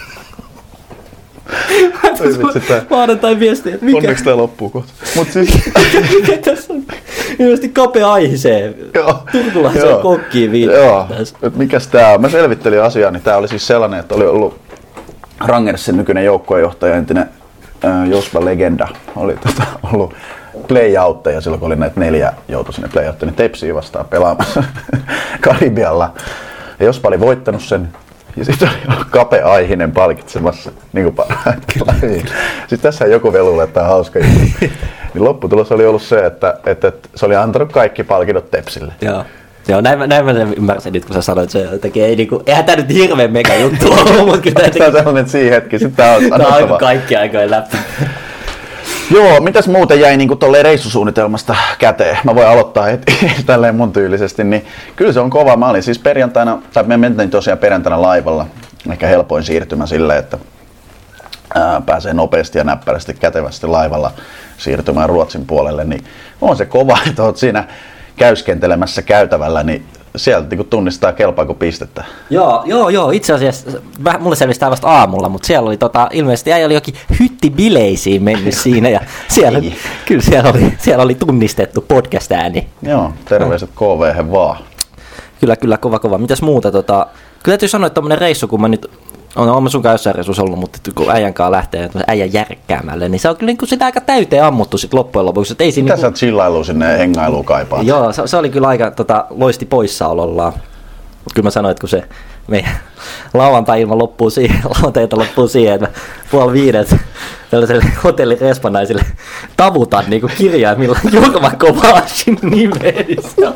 Maanantain viestiä. Mikä? Onneksi tää loppuu kohta. Mut siis... Mikä tässä on? Ilmeisesti Kape aihisee. Turkulaiseen kokkiin viittaa. Joo, et mikäs tää on? Mä selvittelin asiaa, niin tää oli siis sellainen, että oli ollut Rangersin nykyinen joukkuejohtaja, entinen äh, Jospa-legenda. Oli tota, ollut playoutteja silloin, kun oli näitä neljä joutui sinne playoutteja, niin Tepsiä vastaan pelaamassa Karibialla. Ja Jospa oli voittanut sen. Ja sitten oli Kape Aihinen palkitsemassa niin kuin parhaimmillaan. Sitten tässä joku velulle, että tämä on hauska juttu. Niin lopputulos oli ollut se, että, että, että se oli antanut kaikki palkinnot Tepsille. Joo. Joo, näin, mä, näin mä ymmärsin nyt, kun sä sanoit, että se jotenkin ei niinku, eihän tää nyt hirveän mega juttu ollut, mutta kyllä tämä on sellainen, että siinä hetki, sitten tää on sanottava. Tää on aika kaikki aikojen läppä. Joo, mitäs muuten jäi niinku tolleen reissusuunnitelmasta käteen? Mä voin aloittaa heti tälleen mun tyylisesti, niin kyllä se on kova. Mä olin siis perjantaina, tai me mentiin tosiaan perjantaina laivalla, ehkä helpoin siirtymä silleen, että ää, pääsee nopeasti ja näppärästi kätevästi laivalla siirtymään Ruotsin puolelle, niin on se kova, että oot siinä käyskentelemässä käytävällä, niin sieltä niin tunnistaa kelpaako pistettä. Joo, joo, joo, itse asiassa mulle selvisi tää vasta aamulla, mutta siellä oli tota, ilmeisesti äijä oli jokin hyttibileisiin mennyt siinä ja siellä, kyllä siellä oli, siellä oli tunnistettu podcast-ääni. Joo, terveiset K V:hen vaan. Kyllä, kyllä, kova, kova. Mitäs muuta? Tota, kyllä täytyy sanoa, että tommonen reissu, kun mä nyt on, on mä sun kanssa jossain reissussa ollut, mutta kun äijän kanssa lähtee äijän järkkäämälle, niin se on kyllä niin sitä aika täyteen ammuttu sit loppujen lopuksi. Ei Mitä niin sä chillailuun sinne hengailuun kaipaat? Joo, se, se oli kyllä aika tota, loisti poissaolollaan. Mutta kyllä mä sanoin, että kun se meidän lauantai-ilma loppuu siihen, lauantaita loppuu siihen, että puoli viidet tällaiselle hotellirespannaisille tavutan niin kuin kirjaimilla Jorma Kovasin nimessä.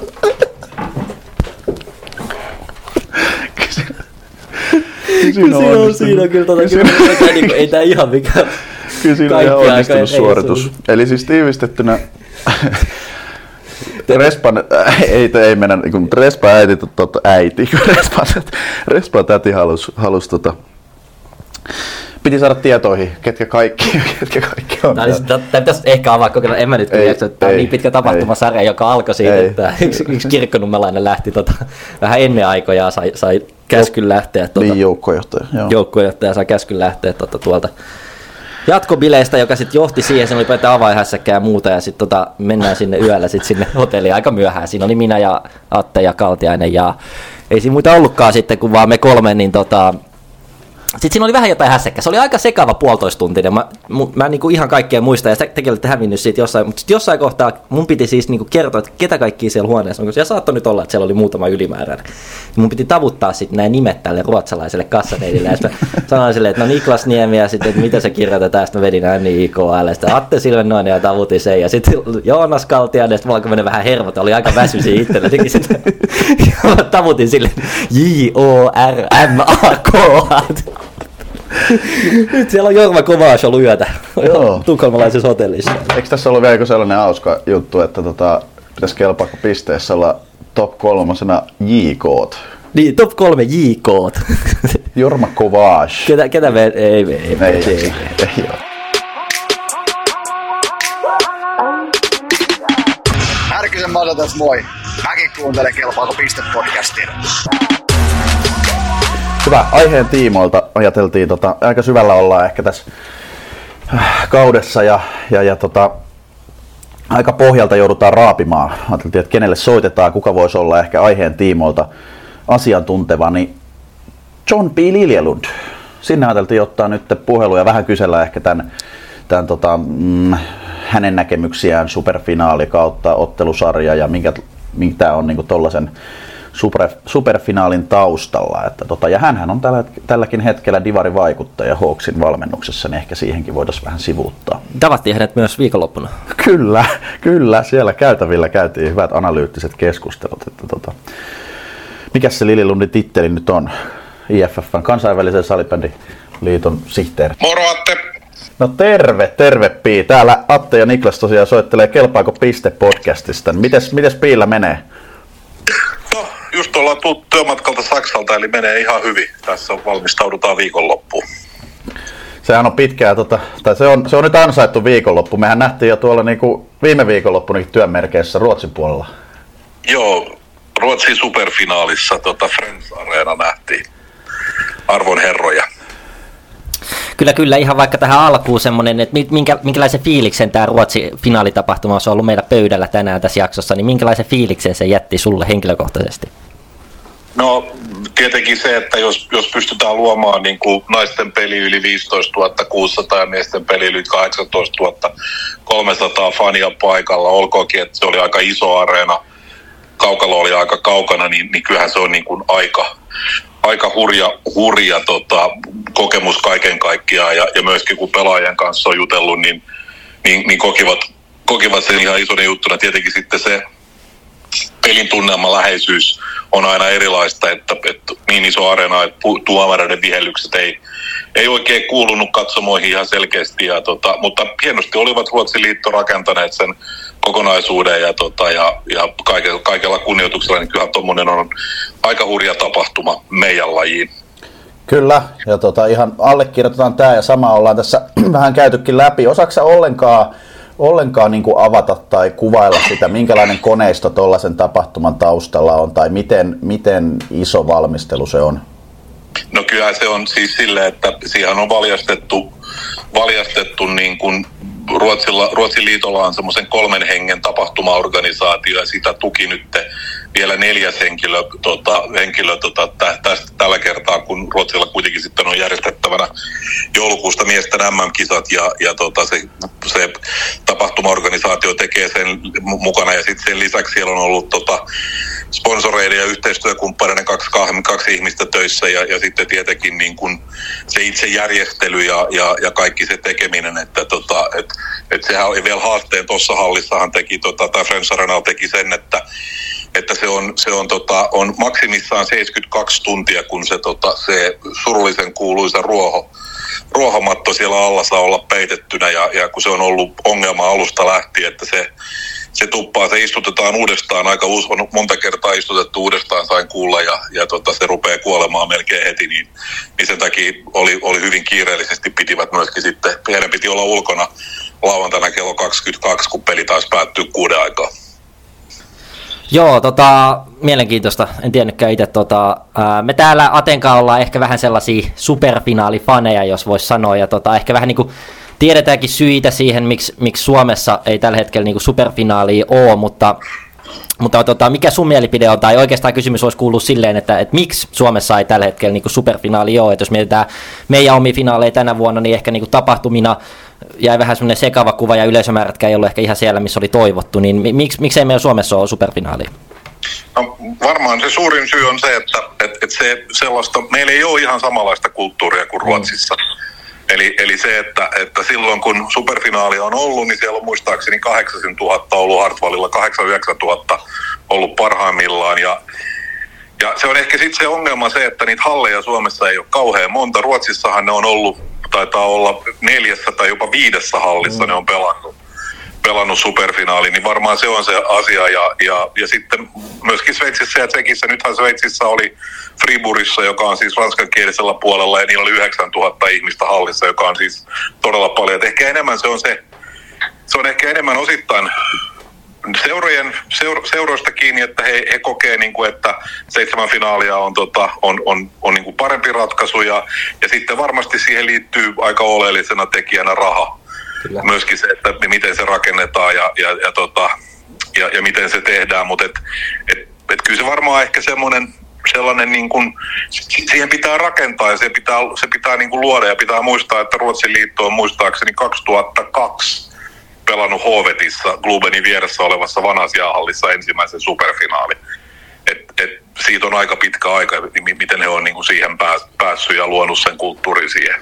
Siinä on, on siinä kyllä, tota, kyllä, kyllä niin ei tää ihan mikään. Kyllä siinä on ihan onnistunut suoritus. Eli siis tiivistettynä Respan, äh, ei, ei mennä, niin Respan äiti, tota, äiti, Respan, Respan täti halus, halus tota, piti saada tietoihin, ketkä kaikki, ketkä kaikki on. Tämä pitäisi ehkä avaa kokeilla, en mä nyt tiedä, että tämä on niin pitkä tapahtumasarja, joka alkoi siitä, ei. Että yksi, yksi kirkkonummelainen lähti tota, vähän ennen aikojaan, sai, sai käskyn lähteä. Tota, niin, joukkojohtaja. Joo. Joukkojohtaja sai käskyn lähteä tota, tuolta jatkobileistä, joka sitten johti siihen, siinä oli päätä avainhässäkää ja muuta, ja sitten tota, mennään sinne yöllä sit sinne hotelliin aika myöhään. Siinä oli minä ja Atte ja Kaltiainen, ja ei siinä muita ollutkaan sitten, kun vaan me kolme, niin tota, sitten siinä oli vähän jotain hässäkkää. Se oli aika sekava puolitoistuntinen. Mä, mä en niinku ihan kaikkea muista, ja tekin olette hävinnyt siitä jossain, mutta sitten jossain kohtaa mun piti siis niinku kertoa, että ketä kaikkia siellä huoneessa on, koska saattoi nyt olla, että siellä oli muutama ylimääräinen. Ja mun piti tavuttaa sitten nämä nimet tälle ruotsalaiselle kassaneidille, ja sitten sanoin silleen, että no Niklas Niemi, ja sitten, että mitä se kirjoitetaan, ja sitten mä vedin N I K L, ja sitten Atte Silvennoinen, ja tavutin sen, ja sitten Joonas Kaltiainen, ja sitten mulla alkoi vähän hermot, oli aika väsyisiä itsellä, jotenkin sitten tavutin silleen J O R M A K. Nyt siellä on Jorma Kovaš ollut yötä tukholmalaisessa hotellissa. Eikö tässä ollut vielä sellainen hauska juttu, että tota, pitäisi kelpaako pisteessä olla top kolmosena J K? Niin, top kolme J K. Jorma Kovaš. Ketä, ketä me... Ei, ei, ei. ei, ei, ei, ei ole. Härkisen Masa tässä moi. Mäkin kuuntelen Kelpaako piste -podcastia. Hyvä. Aiheen tiimoilta ajateltiin, tota, aika syvällä ollaan ehkä tässä kaudessa ja, ja, ja tota, aika pohjalta joudutaan raapimaan. Ajateltiin, että kenelle soitetaan, kuka voisi olla ehkä aiheen tiimoilta asiantunteva, niin John P. Liljelund. Sinne ajateltiin ottaa nyt puhelu ja vähän kysellä ehkä tämän, tämän tota, mm, hänen näkemyksiään superfinaali kautta ottelusarja ja minkä, minkä on niinku tollasen Super, superfinaalin taustalla. Että tota, ja hänhän on tällä, tälläkin hetkellä divari-vaikuttaja Hawksin valmennuksessa, niin ehkä siihenkin voitaisiin vähän sivuuttaa. Tavattiin hänet myös viikonloppuna. Kyllä, kyllä. Siellä käytävillä käytiin hyvät analyyttiset keskustelut. Että tota, mikäs se Liljelundin titteli nyt on? I F F:n kansainvälisen salibändiliiton sihteeri. Moro Atte! No terve, terve Pii. Täällä Atte ja Niklas tosiaan soittelee Kelpaako piste -podcastista. Mites, mites Piillä menee? No, just ollaan tullut työmatkalta Saksalta, eli menee ihan hyvin. Tässä valmistaudutaan viikonloppuun. Sehän on pitkää, tota, tai se on, se on nyt ansaittu viikonloppu. Mehän nähtiin jo tuolla niinku viime viikonloppuna työmerkeissä Ruotsin puolella. Joo, Ruotsin superfinaalissa tota Friends Arena nähtiin. Arvon herroja. Kyllä, kyllä. Ihan vaikka tähän alkuun semmoinen, että minkä, minkälaisen fiiliksen tämä Ruotsin finaalitapahtuma on ollut meillä pöydällä tänään tässä jaksossa, niin minkälaisen fiiliksen se jätti sulle henkilökohtaisesti? No tietenkin se, että jos, jos pystytään luomaan niin kuin naisten peli yli viisitoistatuhatta kuusisataa ja miesten peli yli kahdeksantoistatuhatta kolmesataa fania paikalla, olkoonkin, että se oli aika iso areena, kaukalo oli aika kaukana, niin, niin kyllähän se on niin kuin aika, aika hurja, hurja tota, kokemus kaiken kaikkiaan ja, ja myöskin kun pelaajien kanssa on jutellut, niin, niin, niin kokivat, kokivat sen ihan isona juttuna. Tietenkin sitten se pelin tunnelma läheisyys on aina erilaista, että, että niin iso areena, että tuomareiden vihellykset ei, ei oikein kuulunut katsomoihin ihan selkeästi, ja, tota, mutta hienosti olivat Ruotsin liitto rakentaneet sen kokonaisuuden ja, tota, ja, ja kaikella, kaikella kunnioituksella, niin kyllähän tuommoinen on aika hurja tapahtuma meidän lajiin. Kyllä, ja tota, ihan allekirjoitetaan tämä ja sama ollaan tässä vähän käytykin läpi. Osaatko ollenkaan ollenkaan niin kuin avata tai kuvailla sitä, minkälainen koneisto tuollaisen tapahtuman taustalla on, tai miten, miten iso valmistelu se on? No kyllä se on siis silleen, että siihen on valjastettu, valjastettu niin kuin Ruotsilla, Ruotsin liitolla on semmoisen kolmen hengen tapahtumaorganisaatio, ja sitä tuki nyt vielä neljäs henkilö, tota, henkilö tota, tä, tästä, tällä kertaa, kun Ruotsilla kuitenkin sitten on järjestettävänä joulukuusta miesten äm äm-kisat, ja, ja tota, se, se tapahtumaorganisaatio tekee sen mukana, ja sitten sen lisäksi siellä on ollut tota, sponsoreiden ja yhteistyökumppaneiden kaksi, kaksi ihmistä töissä, ja, ja sitten tietenkin niin kun se itse järjestely ja, ja, ja kaikki se tekeminen, että tota, et, et sehän oli vielä haasteen tuossa hallissahan teki, tota, tai Friends Arenal teki sen, että että se on, se on, tota, on maksimissaan seitsemänkymmentäkaksi tuntia, kun se, tota, se surullisen kuuluisa ruoho, ruohomatto siellä alla saa olla peitettynä, ja, ja kun se on ollut ongelma alusta lähtien, että se, se tuppaa, se istutetaan uudestaan, aika uus, on monta kertaa istutettu uudestaan, sain kuulla, ja, ja tota, se rupeaa kuolemaan melkein heti, niin, niin sen takia oli, oli hyvin kiireellisesti, pitivät myöskin sitten, heidän piti olla ulkona lauantaina kello kaksikymmentäkaksi, kun peli taas päättyy kuuden aikaa. Joo, tota, mielenkiintoista. En tiennytkään itse. Tota, ää, me täällä Atenkaan ollaan ehkä vähän sellaisia superfinaalifaneja, jos voisi sanoa. Ja tota, ehkä vähän niin kuin tiedetäänkin syitä siihen, miksi, miksi Suomessa ei tällä hetkellä niin kuin superfinaalia ole, mutta, mutta tota, mikä sun mielipide on? Tai oikeastaan kysymys olisi kuullut silleen, että, että miksi Suomessa ei tällä hetkellä niin kuin superfinaali ole. Että jos mietitään meidän omia finaaleja tänä vuonna, niin ehkä niin kuin tapahtumina jäi vähän semmoinen sekava kuva ja yleisömäärätkään ei ollut ehkä ihan siellä, missä oli toivottu, niin miksi, miksei meillä Suomessa ole superfinaalia? No, varmaan se suurin syy on se, että et, et se sellaista, meillä ei ole ihan samanlaista kulttuuria kuin Ruotsissa. Mm. Eli, eli se, että, että silloin kun superfinaali on ollut, niin siellä on muistaakseni kahdeksantuhatta ollut Hartwallilla, kahdeksankymmentäyhdeksäntuhatta ollut parhaimmillaan, ja Ja se on ehkä sitten se ongelma se, että niitä halleja Suomessa ei ole kauhean monta. Ruotsissahan ne on ollut, taitaa olla neljässä tai jopa viidessä hallissa mm. ne on pelannut, pelannut superfinaali, niin varmaan se on se asia. Ja, ja, ja sitten myöskin Sveitsissä ja Tsekissä, nythän Sveitsissä oli Fribourgissa, joka on siis ranskankielisellä puolella, ja niillä oli yhdeksäntuhatta ihmistä hallissa, joka on siis todella paljon. Et ehkä enemmän se on se, se on ehkä enemmän osittain seurojen, seuro, seuroista kiinni, että he, he kokee, niin kuin, että seitsemän finaalia on, tota, on, on, on niin kuin parempi ratkaisu, ja, ja sitten varmasti siihen liittyy aika oleellisena tekijänä raha. Kyllä. Myöskin se, että miten se rakennetaan ja, ja, ja, tota, ja, ja miten se tehdään, mutta et, et, et kyllä se varmaan ehkä semmoinen sellainen, niin kuin, siihen pitää rakentaa ja se pitää, se pitää niin kuin luoda, ja pitää muistaa, että Ruotsin liitto on muistaakseni kaksituhattakaksi pelannut Hovetissa, Globenin vieressä olevassa Vanhasjahallissa ensimmäisen superfinaali. Et, et siitä on aika pitkä aika, miten he on niinku siihen päässyt ja luonut sen kulttuurin siihen.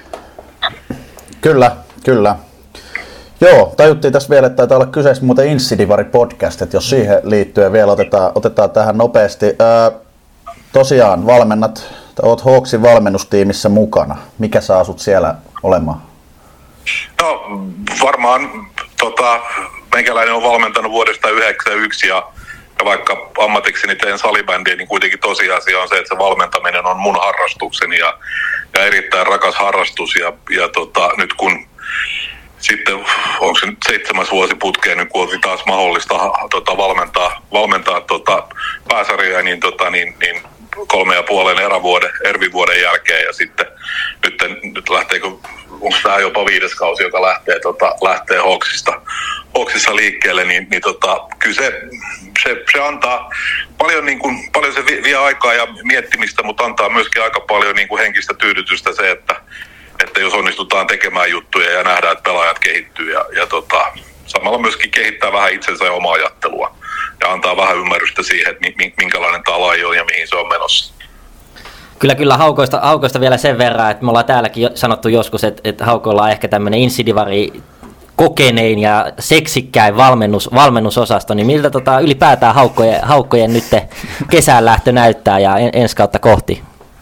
Kyllä, kyllä. Joo, tajuttiin tässä vielä, että taitaa olla kyseessä muuten Insidivari-podcast, että jos siihen liittyen vielä otetaan, otetaan tähän nopeasti. Ää, tosiaan valmennat, olet Hawksin valmennustiimissä mukana. Mikä saa sut siellä olemaan? No varmaan tota, meikäläinen on valmentanut vuodesta yhdeksänkymmentäyksi ja, ja vaikka ammatikseni teen salibändiä, niin kuitenkin tosiasia on se, että se valmentaminen on mun harrastukseni ja, ja erittäin rakas harrastus. Ja, ja tota, nyt kun sitten, onko se nyt seitsemäs vuosi putkeen, niin kun oli taas mahdollista tota, valmentaa, valmentaa tota, pääsarjaa, niin, tota, niin, niin kolme ja puolen erävuoden, ervivuoden jälkeen ja sitten nyt, nyt lähteekö, onko tämä jopa viides kausi, joka lähtee, tota, lähtee Hawksista, Hawksissa liikkeelle, niin, niin tota, kyllä se, se, se antaa paljon, niin kuin, paljon se vie aikaa ja miettimistä, mutta antaa myöskin aika paljon niin kuin henkistä tyydytystä se, että, että jos onnistutaan tekemään juttuja ja nähdään, että pelaajat kehittyy ja, ja tota, samalla myöskin kehittää vähän itsensä ja omaa ajattelua ja antaa vähän ymmärrystä siihen, että minkälainen tämä laji on ja mihin se on menossa. Kyllä, kyllä haukoista, haukoista vielä sen verran, että me ollaan täälläkin sanottu joskus, että, että haukoilla on ehkä tämmöinen insidivari kokenein ja seksikkäin valmennus, valmennusosasto, niin miltä tota ylipäätään haukkojen, haukkojen nyt kesän lähtö näyttää ja en, ensi kautta kohti?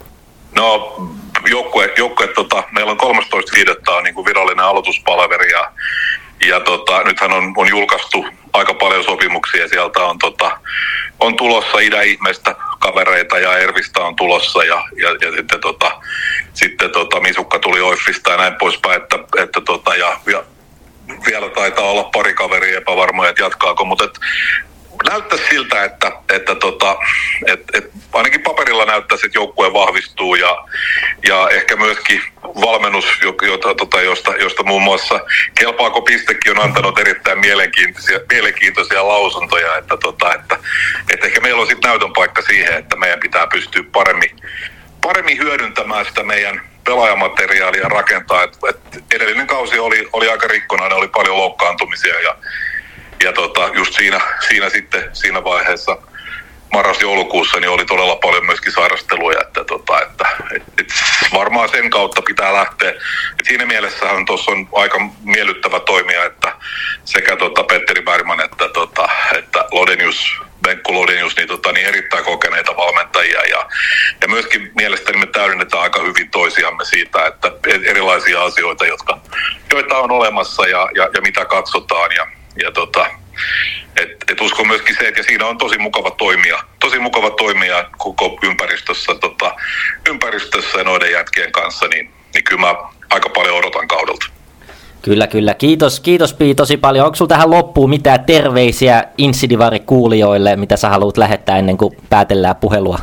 No joukkue, joukkue tota, meillä on kolmastoista viidettä on niin kuin virallinen aloituspalveri ja, ja tota, nythän on, on julkaistu aika paljon sopimuksia, sieltä on, tota, on tulossa Itä-Ihmeestä kavereita ja Ervistä on tulossa ja, ja, ja sitten, tota, sitten tota, Misukka tuli Oiffista ja näin poispäin, että, että tota, ja, ja vielä taitaa olla pari kaveria epävarmoja, että jatkaako, mutta et, näyttäisi siltä, että, että tota, et, et ainakin paperilla näyttäisi, että joukkue vahvistuu ja, ja ehkä myöskin valmennus, jota, tota, josta, josta muun muassa Kelpaako pistekin on antanut erittäin mielenkiintoisia, mielenkiintoisia lausuntoja, että, tota, että, että ehkä meillä on sitten näytön paikka siihen, että meidän pitää pystyä paremmin, paremmin hyödyntämään sitä meidän pelaajamateriaalia rakentaa. Et, et edellinen kausi oli, oli aika rikkonainen, oli paljon loukkaantumisia ja Ja tota, just siinä, siinä sitten siinä vaiheessa marras-joulukuussa niin oli todella paljon myöskin sairasteluja, että, tota, että et, et varmaan sen kautta pitää lähteä. Et siinä mielessähän tuossa on aika miellyttävä toimija, että sekä tota Petteri Bergman että, tota, että Lodenius, Venkku Lodenius, niin, tota, niin erittäin kokeneita valmentajia ja, ja myöskin mielestäni me täydennetään aika hyvin toisiamme siitä, että erilaisia asioita, jotka, joita on olemassa ja, ja, ja mitä katsotaan ja Ja tota, et, et uskon myöskin se, että siinä on tosi mukava toimia, tosi mukava toimia koko ympäristössä, tota, ympäristössä ja noiden jätkien kanssa, niin, niin kyllä mä aika paljon odotan kaudelta. Kyllä, kyllä. Kiitos, kiitos Pii tosi paljon. Onko sulla tähän loppuun mitään terveisiä Insidivari-kuulijoille, mitä sä haluat lähettää ennen kuin päätellään puhelua?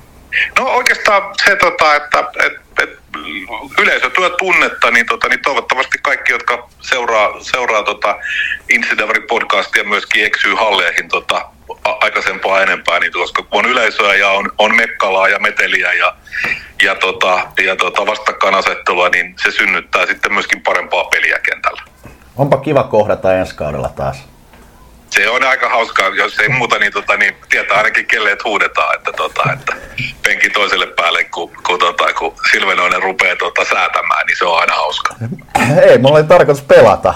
No oikeastaan se, tota, että et, et, yleisötyö tunnetta, niin, tota, niin toivottavasti kaikki, jotka seuraa, seuraa tota Insidivari-podcastia myöskin eksyy halleihin tota, a- aikaisempaa enempää, niin, koska on yleisöä ja on, on mekkalaa ja meteliä ja, ja, tota, ja tota vastakkainasettelua, niin se synnyttää sitten myöskin parempaa peliä kentällä. Onpa kiva kohdata ensi kaudella taas. Se on aika hauskaa, jos ei muuta, niin, tota, niin tietää ainakin kelle, että huudetaan, että, tota, että penkin toiselle päälle, kun, kun, tota, kun Silvenoinen rupeaa tota, säätämään, niin se on aina hauska. Ei, mulla oli tarkoitus pelata.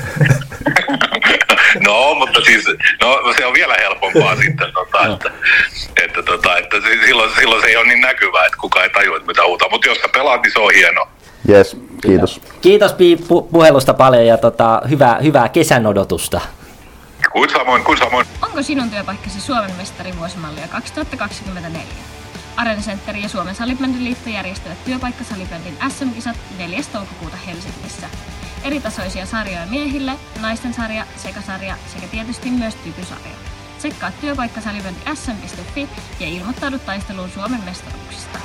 No, mutta siis, no, se on vielä helpompaa sitten, tota, että, että, tota, että silloin, silloin se ei ole niin näkyvää, että kukaan ei tajua, että mitä huutaa, mutta jos sä pelaat, niin se on hienoa. Jes, kiitos. Kiitos Pii pu- puhelusta paljon ja tota, hyvää, hyvää kesän odotusta. Kuin samoin, kuin samoin. Onko sinun työpaikkasi Suomen mestarivuosimallia kaksituhattakaksikymmentäneljä? Arena Center ja Suomen salibändiliitto järjestävät työpaikkasalibändin äs äm-kisat neljäs toukokuuta Helsingissä. Eritasoisia sarjoja miehille, naisten sarja, sekasarja sekä tietysti myös typysarja. Tsekkaa työpaikkasalibändi äs äm piste fi ja ilmoittaudu taisteluun Suomen mestaruuksista.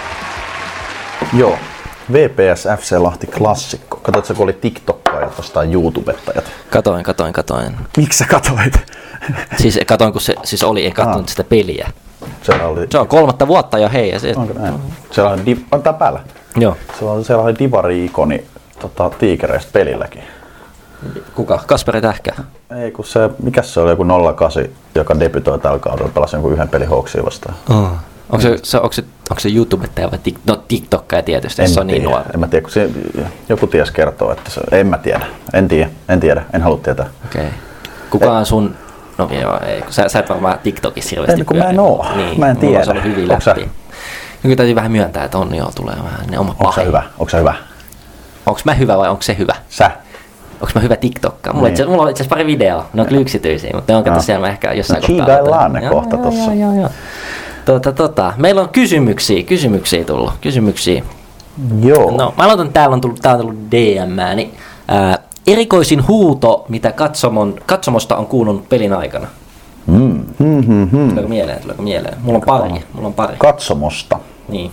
Joo. V P S F C Lahti klassikko. Katoitko, kun oli TikTokkaajat vastaan YouTubettajat? Katoin, katoin, katoin. Miksi sä katoit? Siis katoin, kun se siis oli, en katsonut ah. sitä peliä. Siellä oli... Se on kolmatta vuotta jo, hei. Ja se... Onko näin? Siellä on, div... on tää päällä. Joo. Siellä on, siellä oli divari-ikoni tota, tiikereistä pelilläkin. Kuka? Kasperi Tähkä? Ei, kun se, mikäs se oli, joku nolla kahdeksan, joka debytoi tällä kaudella, pelasi jonkun yhden pelin Hawksia vastaan. Oh. Onko se, se, onko se, onko se YouTubettaja vai tik, no, TikTokkaja tietysti, en se on niin nuori? En mä tiedä, kun se, joku ties kertoo, että se, en mä tiedä. En tiedä, en tiedä, en halua tietää. Okei. Okay. Kuka on sun, no joo, ei, sä, sä et varmaan TikTokissa hirveästi en, kun mä en oo, niin, mä en tiedä. Mulla on hyvin läpi. Nyt täytyy vähän myöntää, että on joo, tulee vähän ne oma pahin. Onko sä hyvä? Onko sä hyvä? Onko mä hyvä vai onko se hyvä? Sä. onko mä hyvä TikTokkaa? Mulla, niin. mulla on itse asiassa pari videoa, ne on kyllä yksityisiä, mutta ne on kato siellä mä ehkä jossain no, kohtaa. Chidaillaan ne kohta joo, tossa. Joo, joo, joo. Tota, tota. Meillä on kysymyksiä, kysymyksiä tullut, kysymyksiä. Joo. No, mä aloitan, täällä on tullut, täällä on tullut D M, niin ää, erikoisin huuto, mitä katsomon, katsomosta on kuulunut pelin aikana. Mm. Hmm, hmm, hmm. Tuleeko mieleen, tuleeko mieleen? Mulla on pari, mulla on pari. Katsomosta. Niin.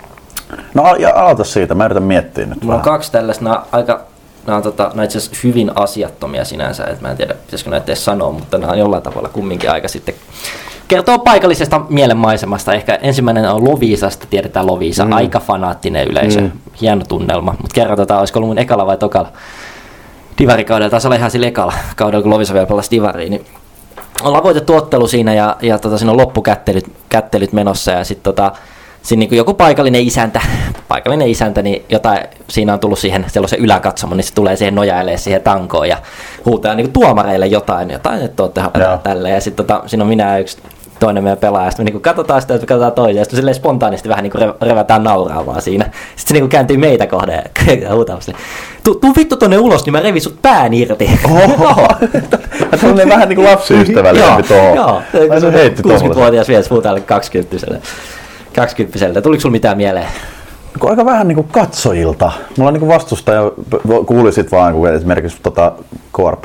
No ja aloita siitä, mä yritän miettiä nyt Mulla on kaksi tällaista, nämä aika, nämä on tota, itse asiassa hyvin asiattomia sinänsä, että mä en tiedä pitäisikö näitä edes sanoa, mutta nämä on jollain tavalla kumminkin aika sitten kertoo paikallisesta mielenmaisemasta. Ehkä ensimmäinen on Loviisasta, tiedetään Loviisa, mm. aika fanaattinen yleisö, mm. hieno tunnelma, mutta kerrotaan, olisiko ollut mun ekalla vai tokalla divarikaudella, taisi olla ihan sillä ekalla kaudella, kun Loviisa vielä pelasi divariin, niin ollaan voitettu ottelu siinä ja, ja tota, siinä on loppukättelyt kättelyt menossa ja sitten tota, siinä niin joku paikallinen isäntä, paikallinen isäntä, niin jotain, siinä on tullut siihen, siellä on se yläkatsomo, niin se tulee siihen nojailemaan siihen tankoon ja huutaa niin tuomareille jotain, jotain, että olette happeneet tälleen. Ja sitten tota, siinä on minä ja yksi toinen meidän pelaaja, sitten me niin katsotaan sitä, että me katsotaan toisia, ja sitten silleen spontaanisti vähän niin revätään nauraamaan siinä. Sitten se niin kääntyy meitä kohden ja huutaa silleen, tuu, tuu vittu tonne ulos, niin mä revin sut pään irti. Oho, se on vähän niin kuin lapsiystävällisempi tuohon. Joo, kuusikymmentävuotias mies huutaa kaksikymppiselle. kaksikymppiselle. Tuliko sulla mitään mieleen? Aika vähän niin kuin katsojilta. Mulla niin kuin vastustaja kuuli sit vaan, kun esimerkiksi tota K R P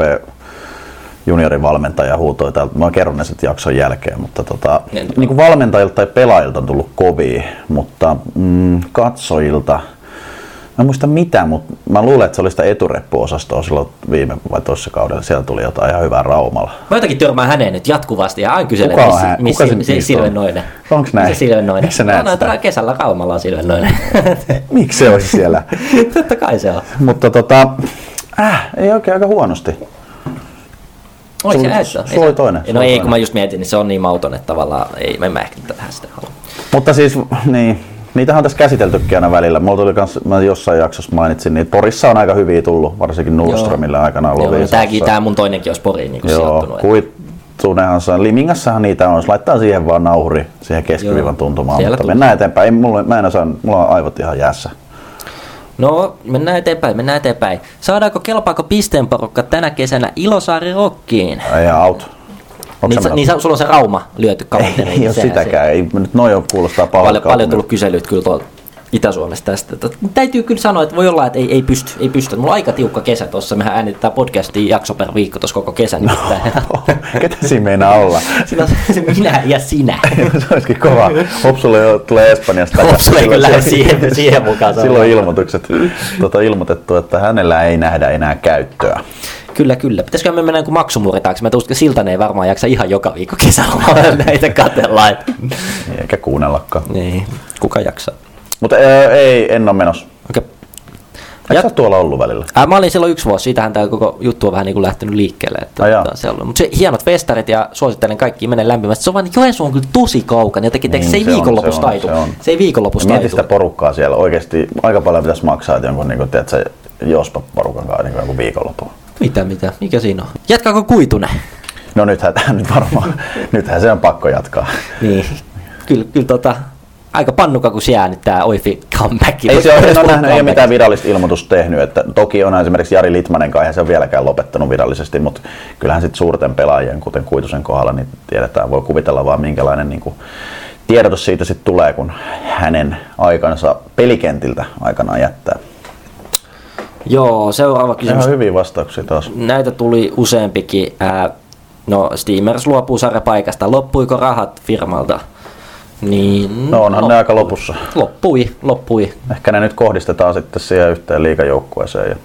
juniorin valmentaja huutoi täältä. Mä kerron ne sitten jakson jälkeen, mutta tota, niin kuin valmentajilta tai pelaajilta on tullut kovia, mutta mm, katsojilta, mä en muista mitä, mutta mä luulen, että se oli sitä etureppuosastoa silloin viime vai toisessa kaudella. Siellä tuli jotain ihan hyvää Raumalla. Mä jotenkin törmään häneen nyt jatkuvasti ja aina kyselen, missä miss, miss Silvennoinen. Onko näin? Missä Silvennoinen? Missä näet no, sitä? Kesällä Raumalla on Silvennoinen. Miksi se olisi siellä? Totta kai se on. Mutta tota, äh, ei oikein aika huonosti. Oi se äittö. Sulla oli toinen. No ei, kun mä just mietin, niin se on niin mauton, että tavallaan ei, mä en mä ehkä tähän sitä halua. Mutta siis, niin, niitähän on tässä käsiteltykin aina välillä. Mulla tuli kans, mä jossain jaksossa mainitsin, niin Porissa on aika hyviä tullut, varsinkin Nordströmille aikanaan Loviisassa. Tääkin, tää mun toinenkin olisi Poriin niin sijoittunut. Kuittunehan se on. Limingassahan niitä on, jos laittaa siihen vaan nauhuri, siihen keskiviivan tuntumaan. Siellä mutta tuntuu. Mennään eteenpäin. Ei, mulla, mä en osaa, mulla on aivot ihan jäässä. No, mennään eteenpäin, mennään eteenpäin. Saadaanko, kelpaako pisteenporukka tänä kesänä Ilosaari Rockiin? Ei out. Niin, niin sulla on se Rauma lyöty kalenteriin. Ei ole sitäkään, ei, nyt noin kuulostaa paljon. Paljon, paljon tullut kyselyt kyllä tuolta Itä-Suomesta tästä. Täytyy kyllä sanoa, että voi olla, että ei, ei pysty. Ei pysty. Mulla on aika tiukka kesä tuossa. Mehän äänitetään podcastia jakso per viikko tuossa koko kesän. No, ketä siinä meinaa olla? Siinä on se minä ja sinä. Se olisikin kova. Hopsulle jo tulee Espanjasta. Hopsulle ei kyllä lähde siihen, siihen mukaan. Silloin ilmoitukset tuota, ilmoitettu, että hänellä ei nähdä enää käyttöä. Kyllä, kyllä. Pitäisikö me mennä joku maksumuritaaksi? Mä tuusin, Siltanen ei varmaan jaksa ihan joka viikko kesällä näitä katsella. Eikä kuunnellakaan. Niin, kuka jaksaa? Mutta ää, ei, en ole menossa. Okei. Eikö sä tuolla ollut välillä? Ää, mä olin silloin yksi vuosi, siitähän tämä koko juttu on vähän niin kuin lähtenyt liikkeelle. Että mutta se hienot festarit ja suosittelen kaikki, menen lämpimästi. Se on vaan, Joensuu on kyllä tosi kaukana, jotenkin niin, se ei viikonlopussa taitu. Se, se ei viikonlopussa taitu. Mietin sitä porukkaa siellä, oikeasti aika paljon pitäisi maksaa, että jonkun niin kuin, tiedätkö, Jospa-porukan kanssa niin jonkun viikonloppu. Mitä, mitä? Mikä siinä on? Jatkaako Kuitunen? No nythän, nyt varmaan, nythän se on pakko jatkaa. Niin, kyllä, kyllä tota... Aika pannuka, kun siellä nyt tää Oifi comeback. Ei se ole, en ole nähnyt, ei ole mitään virallista ilmoitusta tehnyt. Että toki on esimerkiksi Jari Litmanen kanssa, eihän se ole vieläkään lopettanut virallisesti, mutta kyllähän sitten suurten pelaajien, kuten Kuitusen kohdalla, niin tiedetään, voi kuvitella vaan minkälainen niin kuin, tiedotus siitä sitten tulee, kun hänen aikansa pelikentiltä aikanaan jättää. Joo, seuraava kysymys. Ihan hyviä vastauksia taas. Näitä tuli useampikin. Ää, no, Steamers luopuu sarjapaikasta. Loppuiko rahat firmalta? Niin, no onhan lop- ne aika lopussa. Loppui, loppui. Ehkä ne nyt kohdistetaan sitten siihen yhteen liigajoukkueeseen. Ja...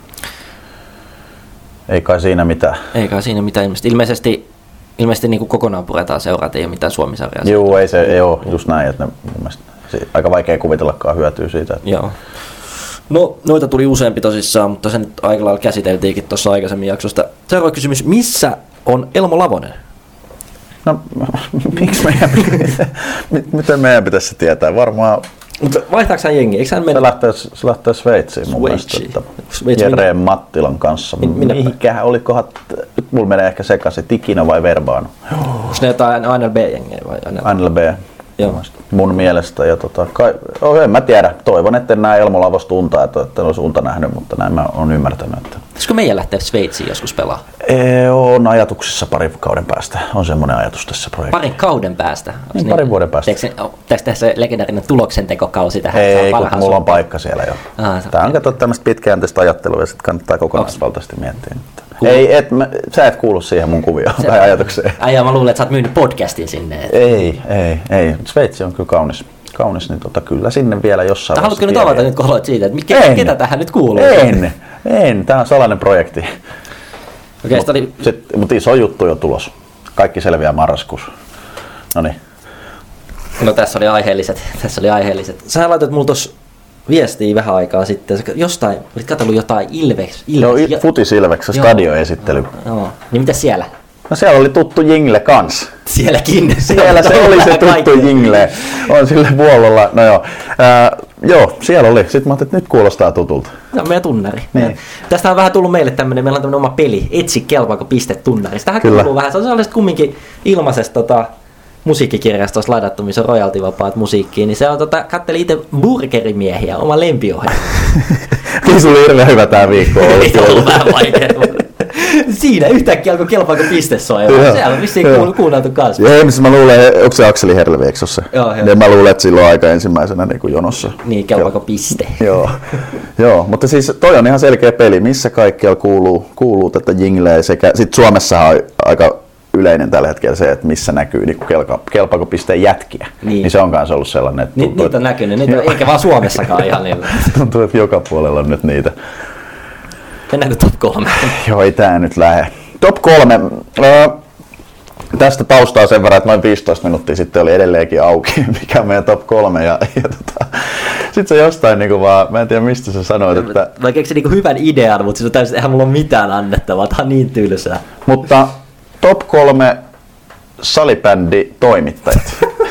Ei kai siinä mitään. Ei kai siinä mitään. Ilmeisesti, ilmeisesti, ilmeisesti niin kuin kokonaan puretaan seurat, ei ole mitään Suomi-sarjaa. Joo, ei se ei ole just näin. Että ne, aika vaikea kuvitellakaan hyötyä siitä. Että... Joo. No, noita tuli useampi tosissaan, mutta sen nyt aika lailla käsiteltiinkin tuossa aikaisemmin jaksosta. Seuraava kysymys, missä on Elmo Lavonen? No, miksi meidän pitäisi, miten meidän pitäisi tietää? Varmaan... Vaihtaako hän jengi? Eikö hän mennä? Se lähtee, se lähtee Sveitsiin mun mielestä. Jere Mattilan kanssa. Min, mihinkähän, olikohan, nyt mulla menee ehkä sekaisin, Tikina vai Verbaano? Onko ne jotain N L B-jengejä vai? N L B. Joo. mun mielestä. Ja tota, kai, oh, en mä tiedä, toivon, että en näe Elmo Lavosta unta, että, että en olisi unta nähnyt, mutta näin mä oon ymmärtänyt. Että... Pitäisikö meidän lähteä Sveitsiin joskus pelaa? Ee, on ajatuksissa parin kauden päästä, on semmoinen ajatus tässä projektissa. Parin kauden päästä? Niin, niin, parin vuoden päästä. Pitäisikö tehdä se legendaarinen tuloksentekokausi tähän? Ei, kun mulla on paikka siellä jo. Ah, Tää on kato tämmöistä pitkäjänteistä ajattelua ja sitten kannattaa kokonaisvaltaisesti miettiä. Cool. Ei, et, mä, sä et kuulu siihen mun kuvioon se, tai ajatukseen. Ai mä luulen, että sä oot myynyt podcastin sinne. Et... Ei, ei, ei. Sveitsi on kyllä kaunis. Kaunis, niin tota, kyllä sinne vielä jossain vaiheessa. Haluatko nyt avata nyt, kun aloit siitä, että mikä, en, ketä tähän nyt kuuluu? En, en. Tää on salainen projekti. Okei, Mut, oli... Mutta iso juttu jo tulos. Kaikki selviää marraskuussa. Noniin. No tässä oli aiheelliset. Tässä oli aiheelliset. Sä laitoit mulla tossa viestiä vähän aikaa sitten. Jostain, olit katsellut jotain Ilves. Ilves. Joo, Futis Ilveksen stadionesittely. Joo. Niin mitä siellä? No siellä oli tuttu jingle kans. Sielläkin. Siellä se oli se tuttu jingle. On sille vuololla. No joo. Äh, joo, siellä oli. Sitten mä ajattelin, että nyt kuulostaa tutulta. Se on meidän tunnari. Niin. Tästä on vähän tullut meille tämmönen, meillä on tämmönen oma peli. Etsi kelpaako piste tunnari. Tähän kuuluu vähän. Se on sellaista kumminkin ilmaisesta tota, musiikkikirjastossa ladattu, missä on royaltivapaat musiikkiin. Niin se on, tota, katteli itse burgerimiehiä, oma lempiohjelma. Kyllä sulla hirveän hyvä tää viikko on ollut. Ei ollut vähän vaikea. Siinä yhtäkkiä alkoi kelpaako piste soimaan. Siellä on vissiin kuul- kuunneltu kanssa. Joo, missä mä luulen, onko se Akseli Herlevi, eikö se? Joo, joo. Niin mä luulen, että silloin aika ensimmäisenä niin kuin jonossa. Niin, kelpaako piste. Joo, joo, mutta siis toi on ihan selkeä peli, missä kaikkialla kuuluu, kuuluu tätä jingleä sekä sit Suomessahan on aika yleinen tällä hetkellä se, että missä näkyy niin kelpa, kelpaako pisteen jätkiä. Niin. niin se on kanssa ollut sellainen. Että Ni, tuntuu, niitä on näkynyt, niitä on, eikä vaan Suomessakaan ihan niin. Tuntuu, että joka puolella on nyt niitä. Mennäänkö top kolme? Joo, ei tää nyt lähde. Top kolme. Öö, tästä taustaa sen verran, että noin viisitoista minuuttia sitten oli edelleenkin auki, mikä on meidän top kolme. Ja, ja tota, sit se jostain niinku vaan, mä en tiedä mistä sä sanoit, että... Mä keksin niinku hyvän idean, mutta siis täysin, eihän mulla ole mitään annettavaa, tää on niin tylsää. Mutta top kolme salibändi toimittajat.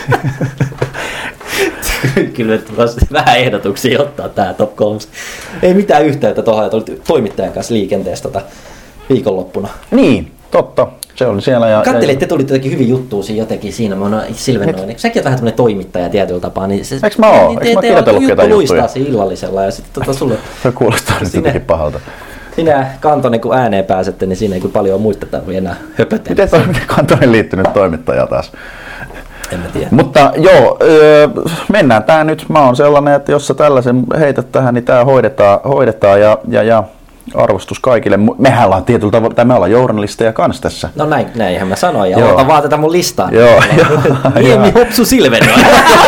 Kyllä nyt vähän ehdotuksia ottaa tää top kolme. Ei mitään yhteyttä tuohon, että olit toimittajan kanssa liikenteessä tota viikonloppuna. Niin, totta. Se oli siellä. Ja, kattelin, että te tulit jotenkin hyvin juttua siinä jotenkin siinä. Mä oon Silvennoin. Säkin oot vähän tämmönen toimittaja tietyllä tapaa. Niin se, Eikö mä oo? Niin Eikö mä kirjoitellut ketään juttuja? Luistaa siinä illallisella ja sitten tota sulle... Se kuulostaa nyt jotenkin pahalta. Sinä Kantonen kun ääneen pääsette, niin siinä ei kyllä paljon muista tarvitse enää höpötellä. Miten toi Kantonen liittynyt toimittaja taas? En mä tiedä. Mutta joo, öö, mennään tää nyt. Mä oon sellainen, että jos sä tällaisen heität tähän, niin tää hoidetaan, hoidetaan ja, ja, ja arvostus kaikille. Mehän ollaan tietyllä tavalla, tai me ollaan journalisteja kans tässä. No näin, näinhän mä sanoin ja otan vaan tätä mun listaa. Joo. Niemi Hopsu Silvennoin.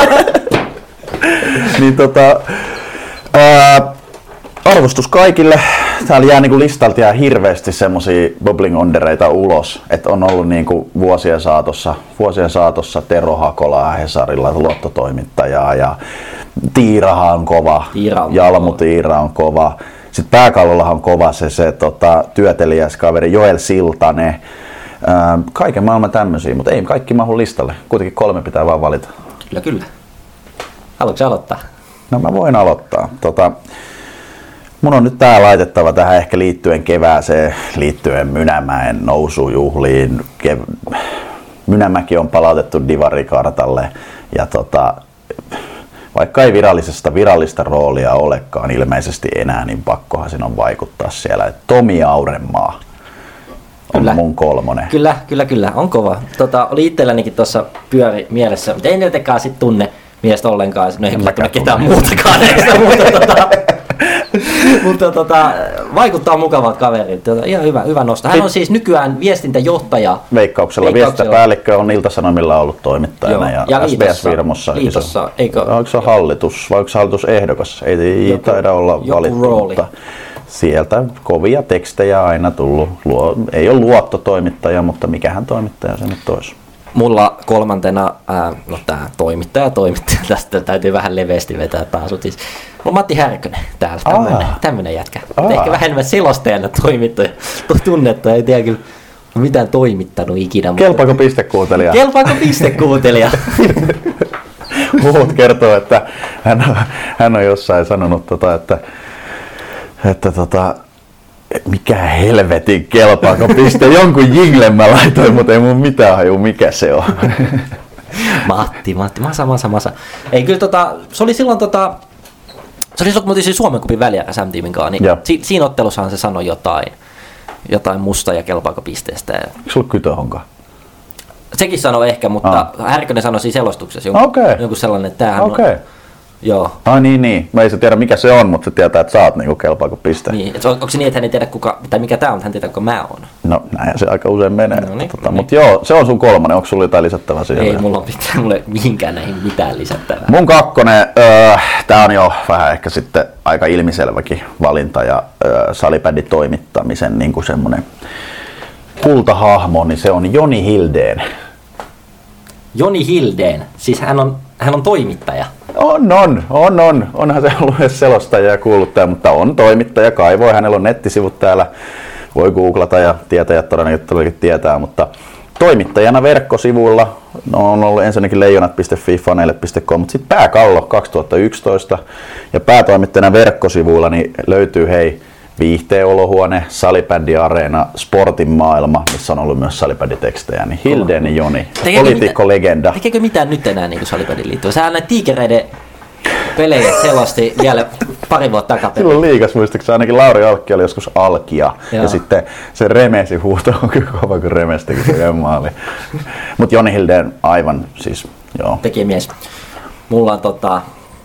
Niin tota... Ää, arvostus kaikille. Täällä jää niinku listalta jää hirveästi semmosia bubbling ondereita ulos, että on ollut niinku vuosien saatossa, vuosien saatossa Tero Hakolaa Hesarilla luottotoimittajaa ja Tiirahan on kova, Tiira on Jalmu kova. Tiira on kova. Sitten Pääkallollahan on kova se, se tota, työtelijäs kaveri Joel Siltanen. Ää, kaiken maailman tämmösiä, mutta ei kaikki mahu listalle. Kuitenkin kolme pitää vaan valita. Kyllä, kyllä. Haluatko aloittaa? No mä voin aloittaa. Tota, mun on nyt tää laitettava tähän ehkä liittyen kevääseen, liittyen Mynämäen nousujuhliin. Kev- Mynämäki on palautettu divarikartalle ja tota, vaikka ei virallisesta virallista roolia olekaan ilmeisesti enää, niin pakkohan siinä on vaikuttaa siellä. Et Tomi Aurenmaa on kyllä mun kolmonen. Kyllä, kyllä, kyllä. On kova. Tota, oli itsellänikin tuossa pyöri mielessä, mutta ei niitäkään sit tunne miestä ollenkaan. No ei kyllä tunne ketään muutakaan. Mutta tota, mutta tota, vaikuttaa mukavalta kaverit. Tota, ihan hyvä, hyvä nosto. Hän on siis nykyään viestintäjohtaja. Veikkauksella. Viestintäpäällikkö on Ilta-Sanomilla ollut toimittajana. Joo. Ja, ja S B S-firmossa. Liitossa, eikö? Onko se hallitus vai onko se hallitusehdokas? Ei joku, taida olla valittu, rooli. Mutta sieltä kovia tekstejä aina tullut. Luo, ei ole luottotoimittaja, mutta mikähän toimittaja se nyt olisi? Mulla kolmantena, ää, no tää toimittaja, toimittaja, tästä täytyy vähän leveästi vetää taas. Siis, mulla Matti Härkönen täällä, tämmönen, tämmönen jätkä. Ehkä vähän enemmän selostajana toimittaja, tunnettu, ei tiedä kyllä mitään toimittanut ikinä. Kelpaako pistekuuntelija? Kelpaako pistekuuntelija? Muut kertoo, että hän on, hän on jossain sanonut, tota, että, että tota, mikä helvetin kelpaako piste, jonkun jinglen mä laitoin, mutta ei mun mitään haju mikä se on. Matti, Matti, masa, masa, masa. Ei kyllä tota, se oli silloin tota, se oli silloin, kun me oltiin Suomen kupin väliä S M-tiimin kanssa, niin si, siinä ottelussahan se sanoi jotain, jotain musta ja kelpaako pisteestä. Ja... Eikö sulla kytöhonkaan? Sekin sanoi ehkä, mutta ah. Härkönen sanoi siinä selostuksessa jonkun, okay. jonkun sellainen, että tämähän okay. on... Joo. Ai niin, niin. Mä ei se tiedä mikä se on, mutta se tietää, että sä oot niinku kelpaako piste. Niin, on, onko se niin, että hän ei tiedä kuka, tai mikä tää on, hän tietää kuka mä oon? No näinhän se aika usein menee. No niin, tota, no mutta niin. joo, se on sun kolmannen. Onko sulla jotain lisättävää siihen? Ei, mulla on pitää, mulla ei mihinkään näihin mitään lisättävää. Mun kakkonen, öö, tää on jo vähän ehkä sitten aika ilmiselväkin valinta ja öö, salibändin toimittamisen niinku semmonen kultahahmo, niin se on Joni Hildén. Joni Hildén, siis hän on, hän on toimittaja. On, on, on, on. Onhan se ollut edes selostaja ja kuuluttaja, mutta on toimittaja, kaivoi. Hänellä on nettisivut täällä, voi googlata ja tietäjät todennäköisesti tietää, mutta toimittajana verkkosivuilla no, on ollut ensinnäkin leijonat piste fi, faneille piste com, mutta sitten Pääkallo kaksituhattayksitoista ja päätoimittajana verkkosivuilla niin löytyy hei Viihteen olohuone, salibändiareena, sportin maailma, missä on ollut myös salibänditekstejä, niin Hildén ja Joni, poliitikko-legenda. Tekeekö mitään nyt enää niin salibändin liittyy? Sehän näitä tiikereiden pelejä selosti vielä pari vuotta takaperin. Silloin liigas muistaakseni ainakin Lauri Alkki oli joskus Alkia. Joo. Ja sitten se Remesi huuto on kyllä kova kuin Remes teki se jemmaali. Mutta Joni Hildén aivan siis, joo. Tekimies. Mulla on tota,